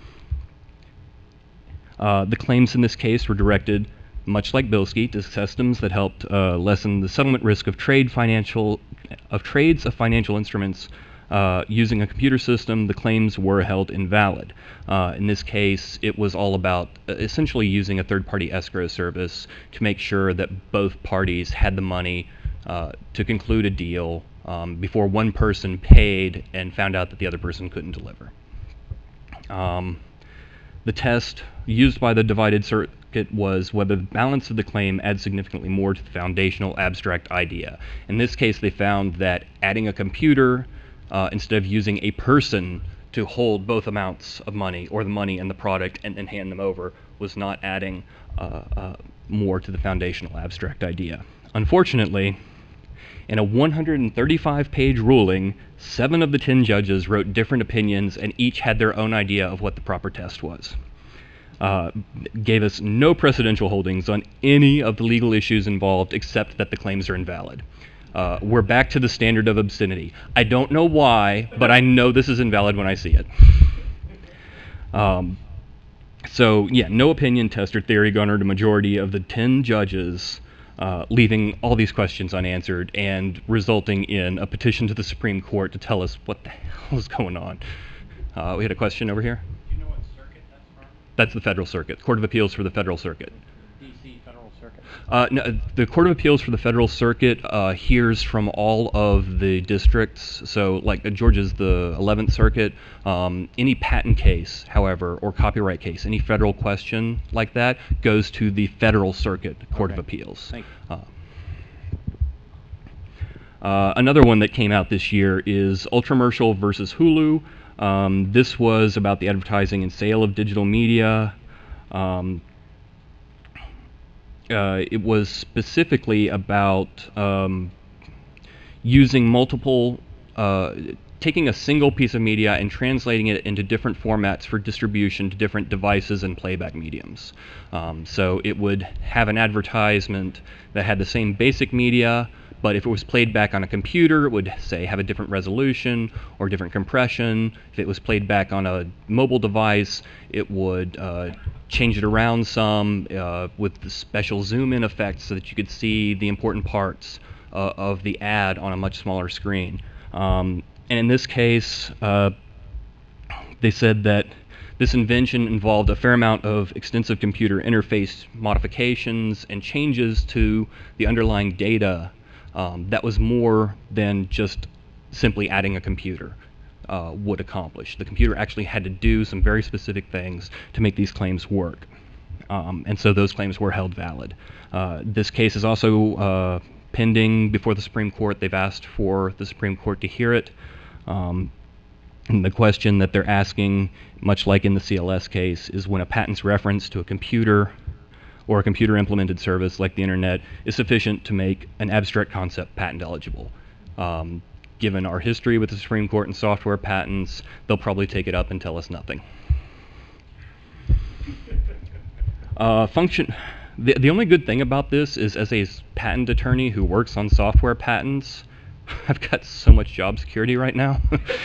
Uh, the claims in this case were directed, much like Bilski, to systems that helped uh, lessen the settlement risk of trade financial of trades of financial instruments. Uh, using a computer system, the claims were held invalid. Uh, in this case, it was all about uh, essentially using a third-party escrow service to make sure that both parties had the money uh, to conclude a deal um, before one person paid and found out that the other person couldn't deliver. Um, the test used by the divided circuit was whether the balance of the claim adds significantly more to the foundational abstract idea. In this case, they found that adding a computer Uh, instead of using a person to hold both amounts of money, or the money and the product, and then hand them over, was not adding uh, uh, more to the foundational abstract idea. Unfortunately, in a one hundred thirty-five page ruling, seven of the ten judges wrote different opinions, and each had their own idea of what the proper test was. Uh, gave us no precedential holdings on any of the legal issues involved, except that the claims are invalid. Uh, we're back to the standard of obscenity. I don't know why, but I know this is invalid when I see it. Um, so, yeah, no opinion test or theory garnered a majority of the ten judges, uh, leaving all these questions unanswered and resulting in a petition to the Supreme Court to tell us what the hell is going on. Uh, we had a question over here. Do you know what circuit that's from? That's the Federal Circuit, Court of Appeals for the Federal Circuit. D C Federal Circuit. Uh, no, the Court of Appeals for the Federal Circuit uh, hears from all of the districts. So, like uh, Georgia's the eleventh Circuit. Um, any patent case, however, or copyright case, any federal question like that goes to the Federal Circuit Court Okay. of Appeals. Thank Uh, uh, another one that came out this year is Ultramercial versus Hulu. Um, this was about the advertising and sale of digital media. Um, Uh, it was specifically about um, using multiple, uh, taking a single piece of media and translating it into different formats for distribution to different devices and playback mediums. Um, so it would have an advertisement that had the same basic media, but if it was played back on a computer, it would, say, have a different resolution or different compression. If it was played back on a mobile device, it would uh, change it around some uh, with the special zoom-in effect so that you could see the important parts uh, of the ad on a much smaller screen. Um, and in this case, uh, they said that This invention involved a fair amount of extensive computer interface modifications and changes to the underlying data um, that was more than just simply adding a computer uh, would accomplish. The computer actually had to do some very specific things to make these claims work. Um, and so those claims were held valid. Uh, this case is also uh, pending before the Supreme Court. They've asked for the Supreme Court to hear it. Um, and the question that they're asking, much like in the C L S case, is when a patent's reference to a computer or a computer implemented service like the internet is sufficient to make an abstract concept patent eligible. Um, given our history with the Supreme Court and software patents, they'll probably take it up and tell us nothing. Uh, function. The, the only good thing about this is, as a s- patent attorney who works on software patents, I've got so much job security right now.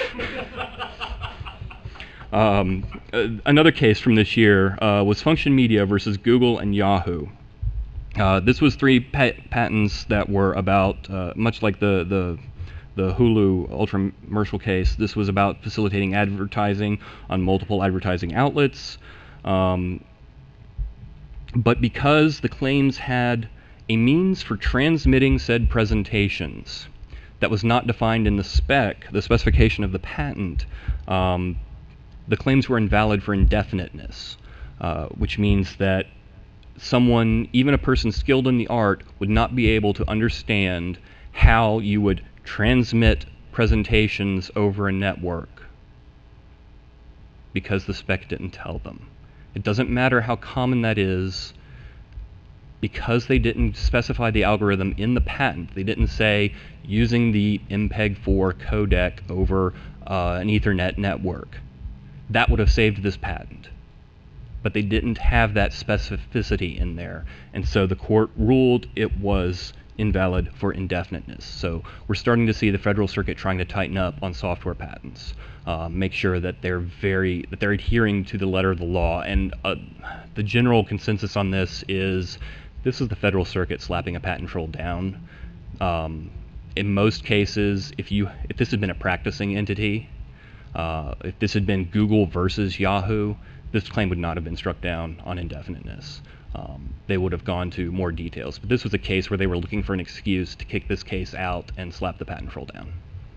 um, uh, another case from this year uh, was Function Media versus Google and Yahoo. Uh, this was three pat- patents that were about, uh, much like the, the the Hulu Ultramercial case, this was about facilitating advertising on multiple advertising outlets. Um, but because the claims had a means for transmitting said presentations that was not defined in the spec, the specification of the patent, um, the claims were invalid for indefiniteness, uh, which means that someone, even a person skilled in the art, would not be able to understand how you would transmit presentations over a network because the spec didn't tell them. It doesn't matter how common that is, because they didn't specify the algorithm in the patent. They didn't say using the M P E G four codec over uh, an Ethernet network. That would have saved this patent. But they didn't have that specificity in there, and so the court ruled it was invalid for indefiniteness. So we're starting to see the Federal Circuit trying to tighten up on software patents, uh, make sure that they're very that they're adhering to the letter of the law. And uh, the general consensus on this is this is the Federal Circuit slapping a patent troll down. Um, in most cases, if you if this had been a practicing entity, uh, if this had been Google versus Yahoo, this claim would not have been struck down on indefiniteness. Um, they would have gone to more details. But this was a case where they were looking for an excuse to kick this case out and slap the patent troll down.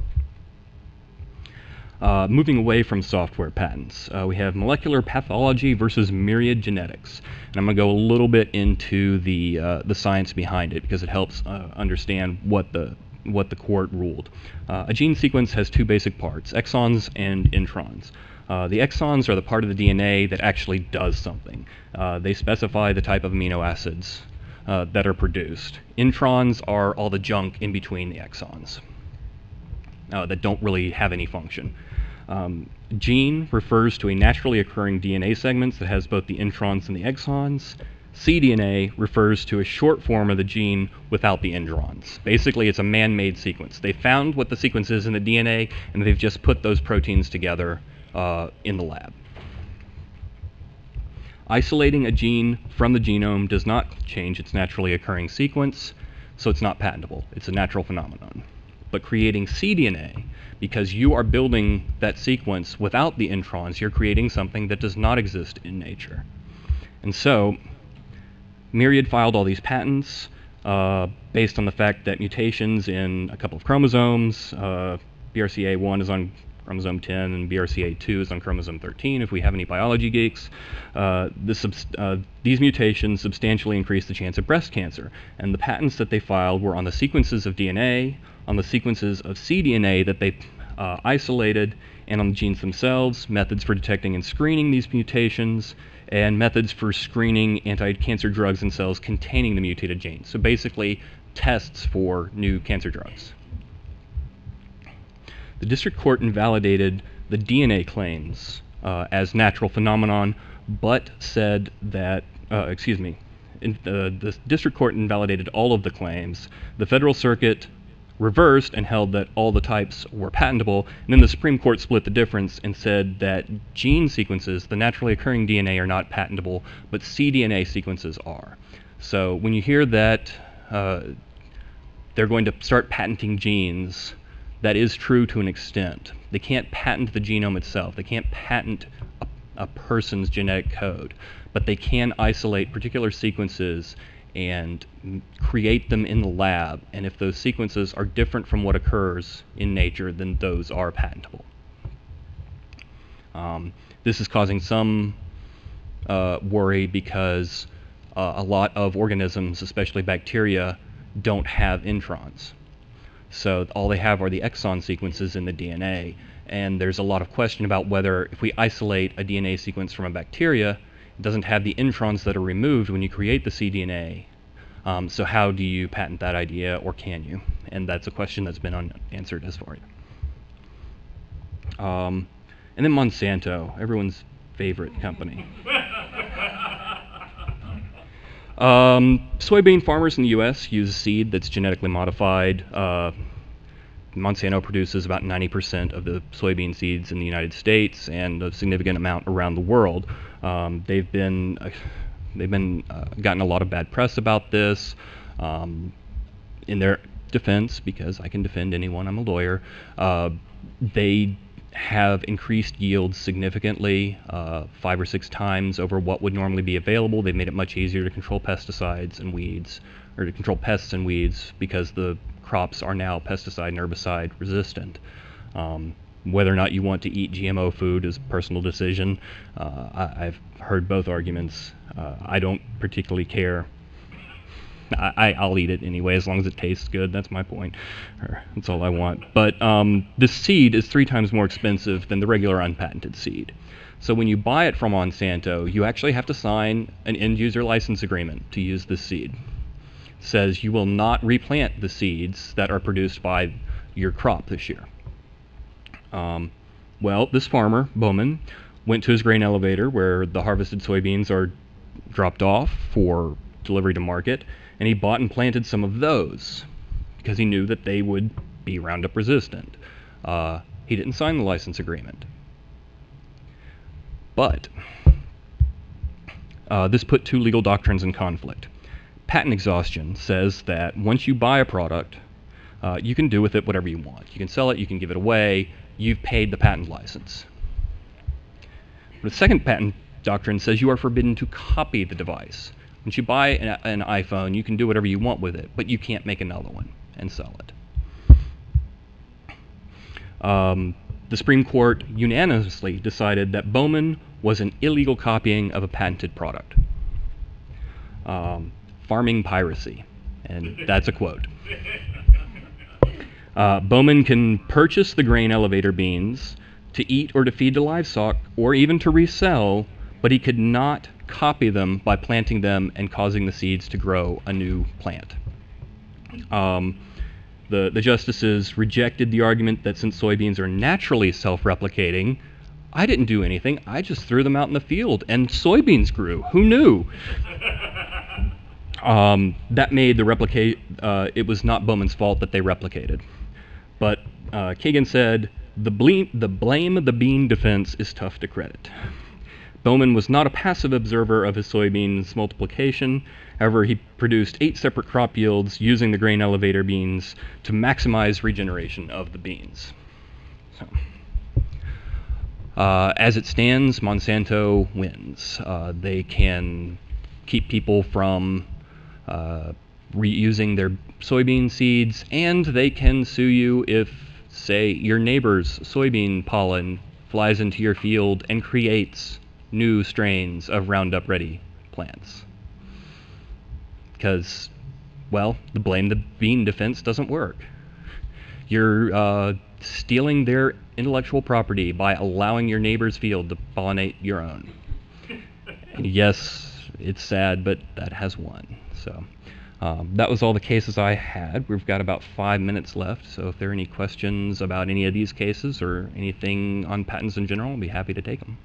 Uh, moving away from software patents, uh, we have molecular pathology versus Myriad Genetics. And I'm going to go a little bit into the, uh, the science behind it because it helps uh, understand what the, what the court ruled. Uh, a gene sequence has two basic parts, exons and introns. Uh, the exons are the part of the D N A that actually does something. Uh, they specify the type of amino acids uh, that are produced. Introns are all the junk in between the exons uh, that don't really have any function. Um, gene refers to a naturally occurring D N A segment that has both the introns and the exons. cDNA refers to a short form of the gene without the introns. Basically, it's a man-made sequence. They found what the sequence is in the D N A, and they've just put those proteins together Uh, in the lab. Isolating a gene from the genome does not change its naturally occurring sequence, so it's not patentable. It's a natural phenomenon. But creating cDNA, because you are building that sequence without the introns, you're creating something that does not exist in nature. And so, Myriad filed all these patents uh, based on the fact that mutations in a couple of chromosomes, uh, B R C A one is on chromosome ten, and B R C A two is on chromosome thirteen, if we have any biology geeks. Uh, this, uh, these mutations substantially increase the chance of breast cancer. And the patents that they filed were on the sequences of D N A, on the sequences of cDNA that they uh, isolated, and on the genes themselves, methods for detecting and screening these mutations, and methods for screening anti-cancer drugs in cells containing the mutated genes. So basically, tests for new cancer drugs. The district court invalidated the D N A claims uh, as natural phenomenon, but said that, uh, excuse me, in, uh, the district court invalidated all of the claims. The Federal Circuit reversed and held that all the types were patentable, and then the Supreme Court split the difference and said that gene sequences, the naturally occurring D N A, are not patentable, but cDNA sequences are. So when you hear that uh, they're going to start patenting genes, that is true to an extent. They can't patent the genome itself. They can't patent a, a person's genetic code, but they can isolate particular sequences and m- create them in the lab, and if those sequences are different from what occurs in nature, then those are patentable. Um, this is causing some uh, worry because uh, a lot of organisms, especially bacteria, don't have introns. So all they have are the exon sequences in the D N A, and there's a lot of question about whether if we isolate a D N A sequence from a bacteria, it doesn't have the introns that are removed when you create the cDNA. Um, so how do you patent that idea, or can you? And that's a question that's been unanswered as far. Um, and then Monsanto, everyone's favorite company. Um, soybean farmers in the U S use seed that's genetically modified. Uh, Monsanto produces about ninety percent of the soybean seeds in the United States and a significant amount around the world. Um, they've been uh, they've been uh, gotten a lot of bad press about this. Um, in their defense, because I can defend anyone, I'm a lawyer, uh, they have increased yields significantly, uh, five or six times over what would normally be available. They've made it much easier to control pesticides and weeds, or to control pests and weeds, because the crops are now pesticide and herbicide resistant. Um, whether or not you want to eat G M O food is a personal decision. Uh, I, I've heard both arguments. Uh, I don't particularly care. I, I'll eat it anyway, as long as it tastes good. That's my point. Or, that's all I want. But um, this seed is three times more expensive than the regular unpatented seed. So when you buy it from Monsanto, you actually have to sign an end-user license agreement to use this seed. It says you will not replant the seeds that are produced by your crop this year. Um, well, this farmer, Bowman, went to his grain elevator where the harvested soybeans are dropped off for delivery to market, and he bought and planted some of those because he knew that they would be Roundup resistant. Uh, he didn't sign the license agreement. But uh, this put two legal doctrines in conflict. Patent exhaustion says that once you buy a product, uh, you can do with it whatever you want. You can sell it, you can give it away, you've paid the patent license. The second patent doctrine says you are forbidden to copy the device. Once you buy an, an iPhone, you can do whatever you want with it, but you can't make another one and sell it. Um, the Supreme Court unanimously decided that Bowman was an illegal copying of a patented product. Um, farming piracy, and that's a quote. Uh, Bowman can purchase the grain elevator beans to eat or to feed to livestock, or even to resell, but he could not copy them by planting them and causing the seeds to grow a new plant. Um, the, the justices rejected the argument that since soybeans are naturally self-replicating, I didn't do anything, I just threw them out in the field and soybeans grew. Who knew? Um, that made the replicate, uh, it was not Bowman's fault that they replicated. But uh, Kagan said, the blame, the blame of the bean defense is tough to credit. Bowman was not a passive observer of his soybeans multiplication. However, he produced eight separate crop yields using the grain elevator beans to maximize regeneration of the beans. So, uh, as it stands, Monsanto wins. Uh, they can keep people from uh, reusing their soybean seeds, and they can sue you if, say, your neighbor's soybean pollen flies into your field and creates new strains of Roundup Ready plants. Because, well, the blame the bean defense doesn't work. You're uh, stealing their intellectual property by allowing your neighbor's field to pollinate your own. And yes, it's sad, but that has won. So um, that was all the cases I had. We've got about five minutes left, so if there are any questions about any of these cases or anything on patents in general, I'll be happy to take them.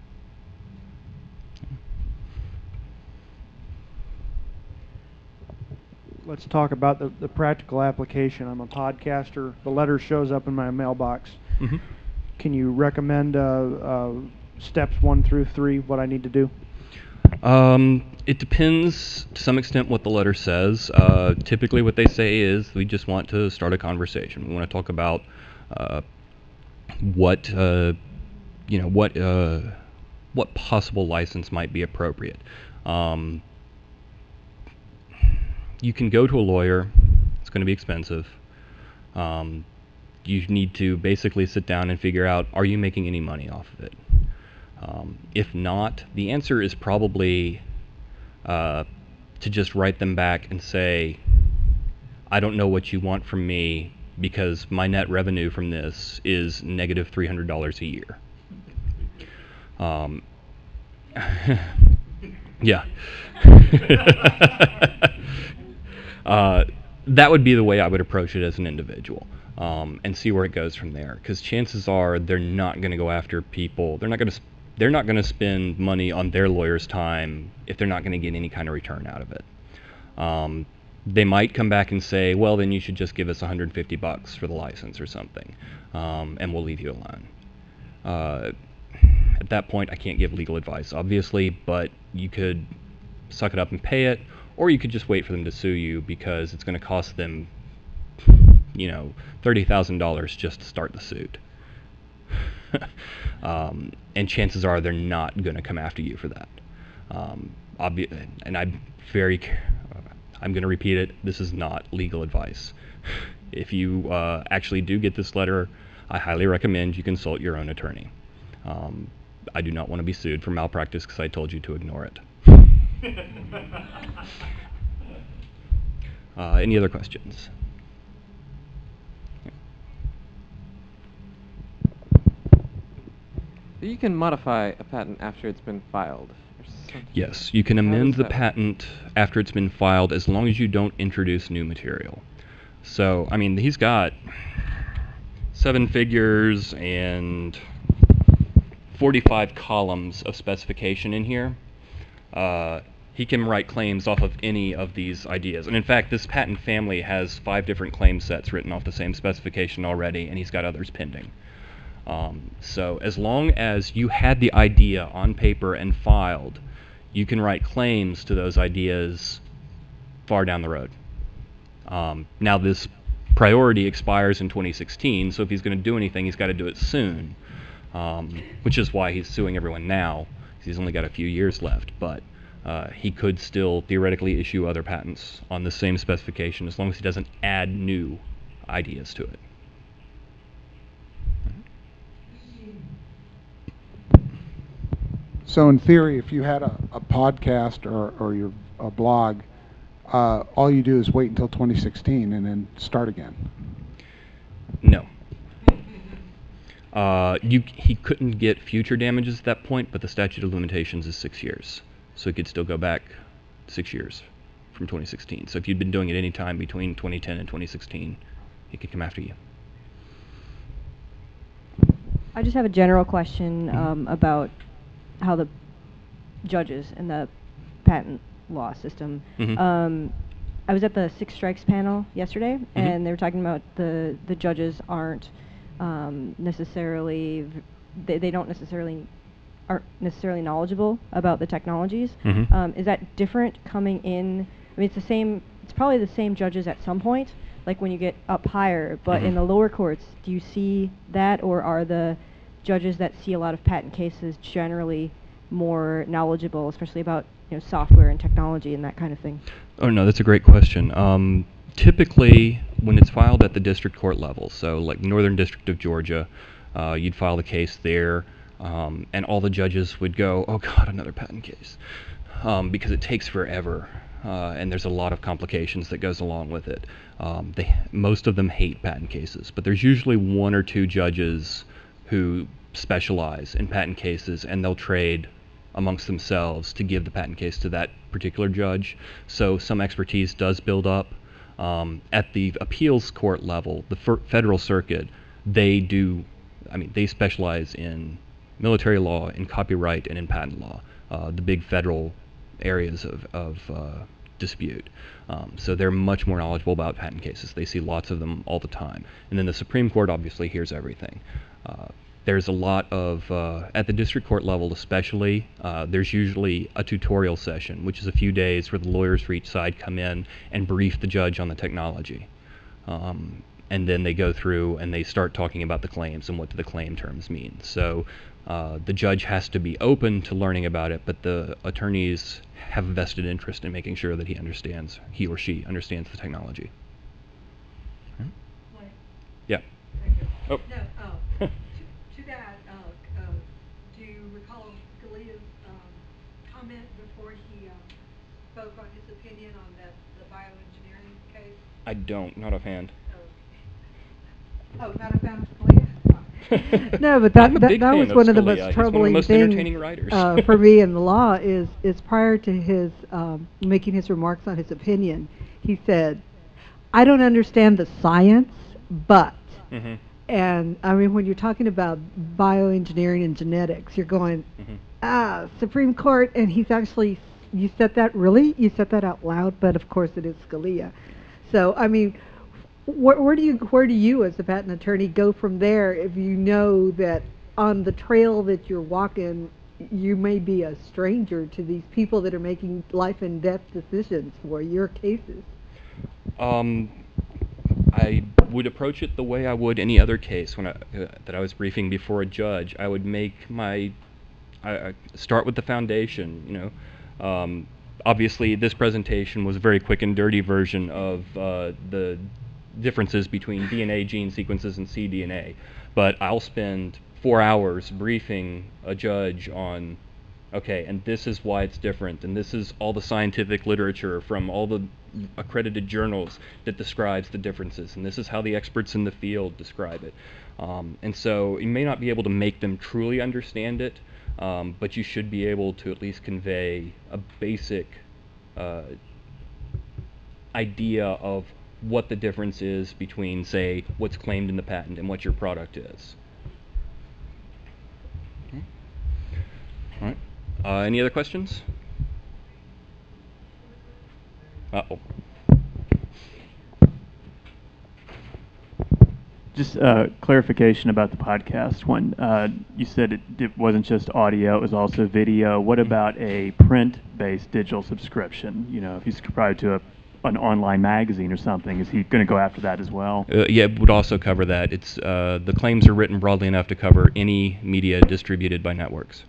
Let's talk about the, the practical application. I'm a podcaster. The letter shows up in my mailbox. Mm-hmm. Can you recommend uh, uh, steps one through three, what I need to do? Um, it depends to some extent what the letter says. Uh, typically what they say is we just want to start a conversation. We want to talk about uh, what, uh, you know, what uh, what possible license might be appropriate. Um, you can go to a lawyer. It's going to be expensive. Um, you need to basically sit down and figure out, are you making any money off of it? Um, if not, the answer is probably uh, to just write them back and say, I don't know what you want from me because my net revenue from this is negative three hundred dollars a year. Um, yeah. uh, that would be the way I would approach it as an individual, um, and see where it goes from there. Because chances are they're not going to go after people. They're not going to. They're not going to spend money on their lawyer's time if they're not going to get any kind of return out of it. Um, they might come back and say, well, then you should just give us one hundred fifty bucks for the license or something, um, and we'll leave you alone. Uh, at that point, I can't give legal advice, obviously, but you could suck it up and pay it, or you could just wait for them to sue you because it's going to cost them, you know, thirty thousand dollars just to start the suit. um, and chances are they're not going to come after you for that. Um, obvi- and I'm very, I'm going to repeat it, this is not legal advice. If you uh, actually do get this letter, I highly recommend you consult your own attorney. Um, I do not want to be sued for malpractice because I told you to ignore it. uh, any other questions? You can modify a patent after it's been filed. or something. Yes, you can How amend does the that work? patent after it's been filed as long as you don't introduce new material. So, I mean, he's got seven figures and forty-five columns of specification in here. Uh, he can write claims off of any of these ideas. And in fact, this patent family has five different claim sets written off the same specification already, and he's got others pending. Um, so as long as you had the idea on paper and filed, you can write claims to those ideas far down the road. Um, now this priority expires in twenty sixteen, so if he's going to do anything, he's got to do it soon, um, which is why he's suing everyone now, because he's only got a few years left. But uh, he could still theoretically issue other patents on the same specification as long as he doesn't add new ideas to it. So in theory, if you had a, a podcast or, or your a blog, uh, all you do is wait until twenty sixteen and then start again. No. Uh, you, he couldn't get future damages at that point, but the statute of limitations is six years. So he could still go back six years from twenty sixteen. So if you'd been doing it any time between twenty ten and twenty sixteen, he could come after you. I just have a general question Mhm. um, about how the judges in the patent law system. Mhm. Um, I was at the Six Strikes panel yesterday, Mhm. and they were talking about the the judges aren't um, necessarily v- they they don't necessarily aren't necessarily knowledgeable about the technologies. Mhm. Um, is that different coming in? I mean, it's the same. It's probably the same judges at some point, like when you get up higher. But in Mhm. the lower courts, do you see that, or are the judges that see a lot of patent cases generally more knowledgeable, especially about, you know, software and technology and that kind of thing? Oh no, that's a great question. Um, typically, when it's filed at the district court level, so like Northern District of Georgia, uh, you'd file the case there, um, and all the judges would go, "Oh God, another patent case," um, because it takes forever, uh, and there's a lot of complications that goes along with it. Um, they most of them hate patent cases, but there's usually one or two judges who specialize in patent cases, and they'll trade amongst themselves to give the patent case to that particular judge. So some expertise does build up. Um, at the appeals court level, the fer- federal circuit, they do, I mean, they specialize in military law, in copyright, and in patent law, uh, the big federal areas of, of uh, dispute. Um, so they're much more knowledgeable about patent cases. They see lots of them all the time. And then the Supreme Court obviously hears everything. Uh, There's a lot of, uh, at the district court level especially, uh, there's usually a tutorial session, which is a few days where the lawyers for each side come in and brief the judge on the technology. Um, and then they go through and they start talking about the claims and what do the claim terms mean. So uh, the judge has to be open to learning about it, but the attorneys have a vested interest in making sure that he understands, he or she understands the technology. Hmm? Yeah. Oh. No, uh, to, to that, uh, uh, do you recall Scalia's um, comment before he um, spoke on his opinion on that, the bioengineering case? I don't, not offhand. Oh, oh not a fan of Scalia? No, but that I'm a that, big that fan was of one of the Scalia. most He's one of the troubling most things entertaining writers. uh, for me in the law is is prior to his um, making his remarks on his opinion, he said, "I don't understand the science, but." Mm-hmm. And I mean, when you're talking about bioengineering and genetics, you're going, Mm-hmm. ah, Supreme Court, and he's actually, you said that, really? You said that out loud, but of course it is Scalia. So, I mean, wh- where do you, where do you as a patent attorney go from there if you know that on the trail that you're walking, you may be a stranger to these people that are making life and death decisions for your cases? Um, I would approach it the way I would any other case when I, uh, that I was briefing before a judge. I would make my, I, I start with the foundation, you know. Um, obviously, this presentation was a very quick and dirty version of uh, the differences between D N A gene sequences and cDNA. But I'll spend four hours briefing a judge on, okay, and this is why it's different, and this is all the scientific literature from all the accredited journals that describes the differences, and this is how the experts in the field describe it. Um, and so you may not be able to make them truly understand it, um, but you should be able to at least convey a basic uh, idea of what the difference is between, say, what's claimed in the patent and what your product is. Okay. All right. Uh, any other questions? Uh-oh. Just uh, clarification about the podcast one. Uh, you said it, it wasn't just audio, it was also video. What about a print-based digital subscription? You know, if he's subscribed to a, an online magazine or something, is he going to go after that as well? Uh, yeah, it would also cover that. It's uh, the claims are written broadly enough to cover any media distributed by networks.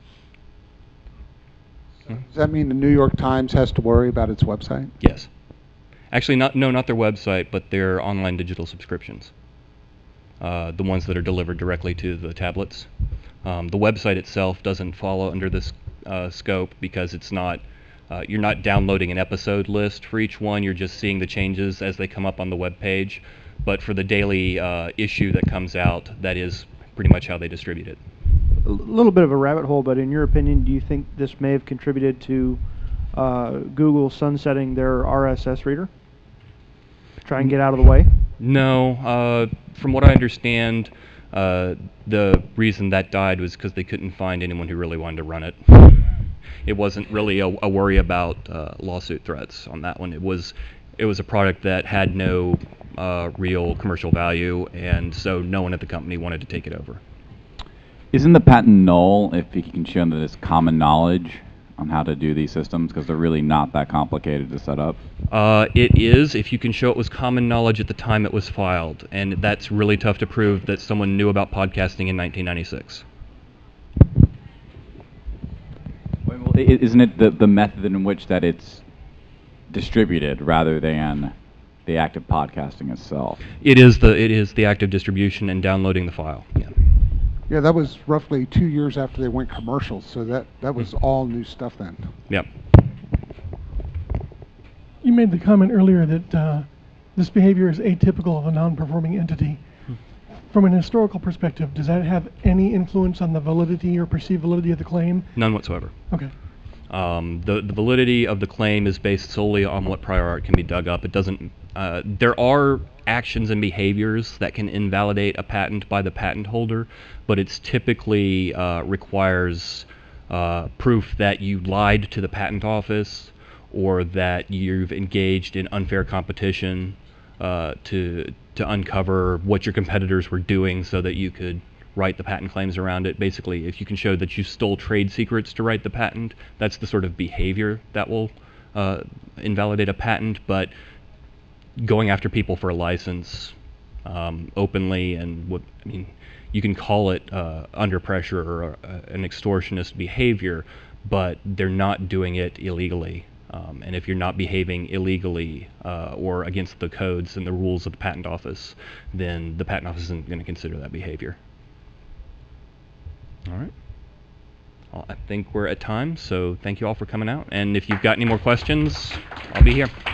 Does that mean the New York Times has to worry about its website? Yes. Actually, not no, not their website, but their online digital subscriptions. Uh, the ones that are delivered directly to the tablets. Um, the website itself doesn't fall under this uh, scope because it's not. Uh, you're not downloading an episode list for each one. You're just seeing the changes as they come up on the web page. But for the daily uh, issue that comes out, that is pretty much how they distribute it. A little bit of a rabbit hole, but in your opinion, do you think this may have contributed to uh, Google sunsetting their R S S reader? Try and get out of the way? No. Uh, from what I understand, uh, the reason that died was because they couldn't find anyone who really wanted to run it. It wasn't really a, a worry about uh, lawsuit threats on that one. It was, it was a product that had no uh, real commercial value, and so no one at the company wanted to take it over. Isn't the patent null if you can show that it's common knowledge on how to do these systems, because they're really not that complicated to set up? Uh, it is if you can show it was common knowledge at the time it was filed, and that's really tough to prove that someone knew about podcasting in nineteen ninety-six. Well, isn't it the, the method in which that it's distributed rather than the act of podcasting itself? It is the it is the act of distribution and downloading the file. Yeah. Yeah, that was roughly two years after they went commercial, so that, that was all new stuff then. Yep. You made the comment earlier that uh, this behavior is atypical of a non-performing entity. From an historical perspective, does that have any influence on the validity or perceived validity of the claim? None whatsoever. Okay. Um, the, the validity of the claim is based solely on what prior art can be dug up. It doesn't. Uh, there are actions and behaviors that can invalidate a patent by the patent holder, but it's typically uh, requires uh, proof that you lied to the patent office or that you've engaged in unfair competition uh, to to uncover what your competitors were doing so that you could write the patent claims around it. Basically, if you can show that you stole trade secrets to write the patent, that's the sort of behavior that will uh, invalidate a patent. But going after people for a license, um, openly, and what I mean, you can call it uh, under pressure or uh, an extortionist behavior, but they're not doing it illegally. Um, and if you're not behaving illegally uh, or against the codes and the rules of the Patent Office, then the Patent Office isn't going to consider that behavior. All right. Well, I think we're at time, so thank you all for coming out. And if you've got any more questions, I'll be here.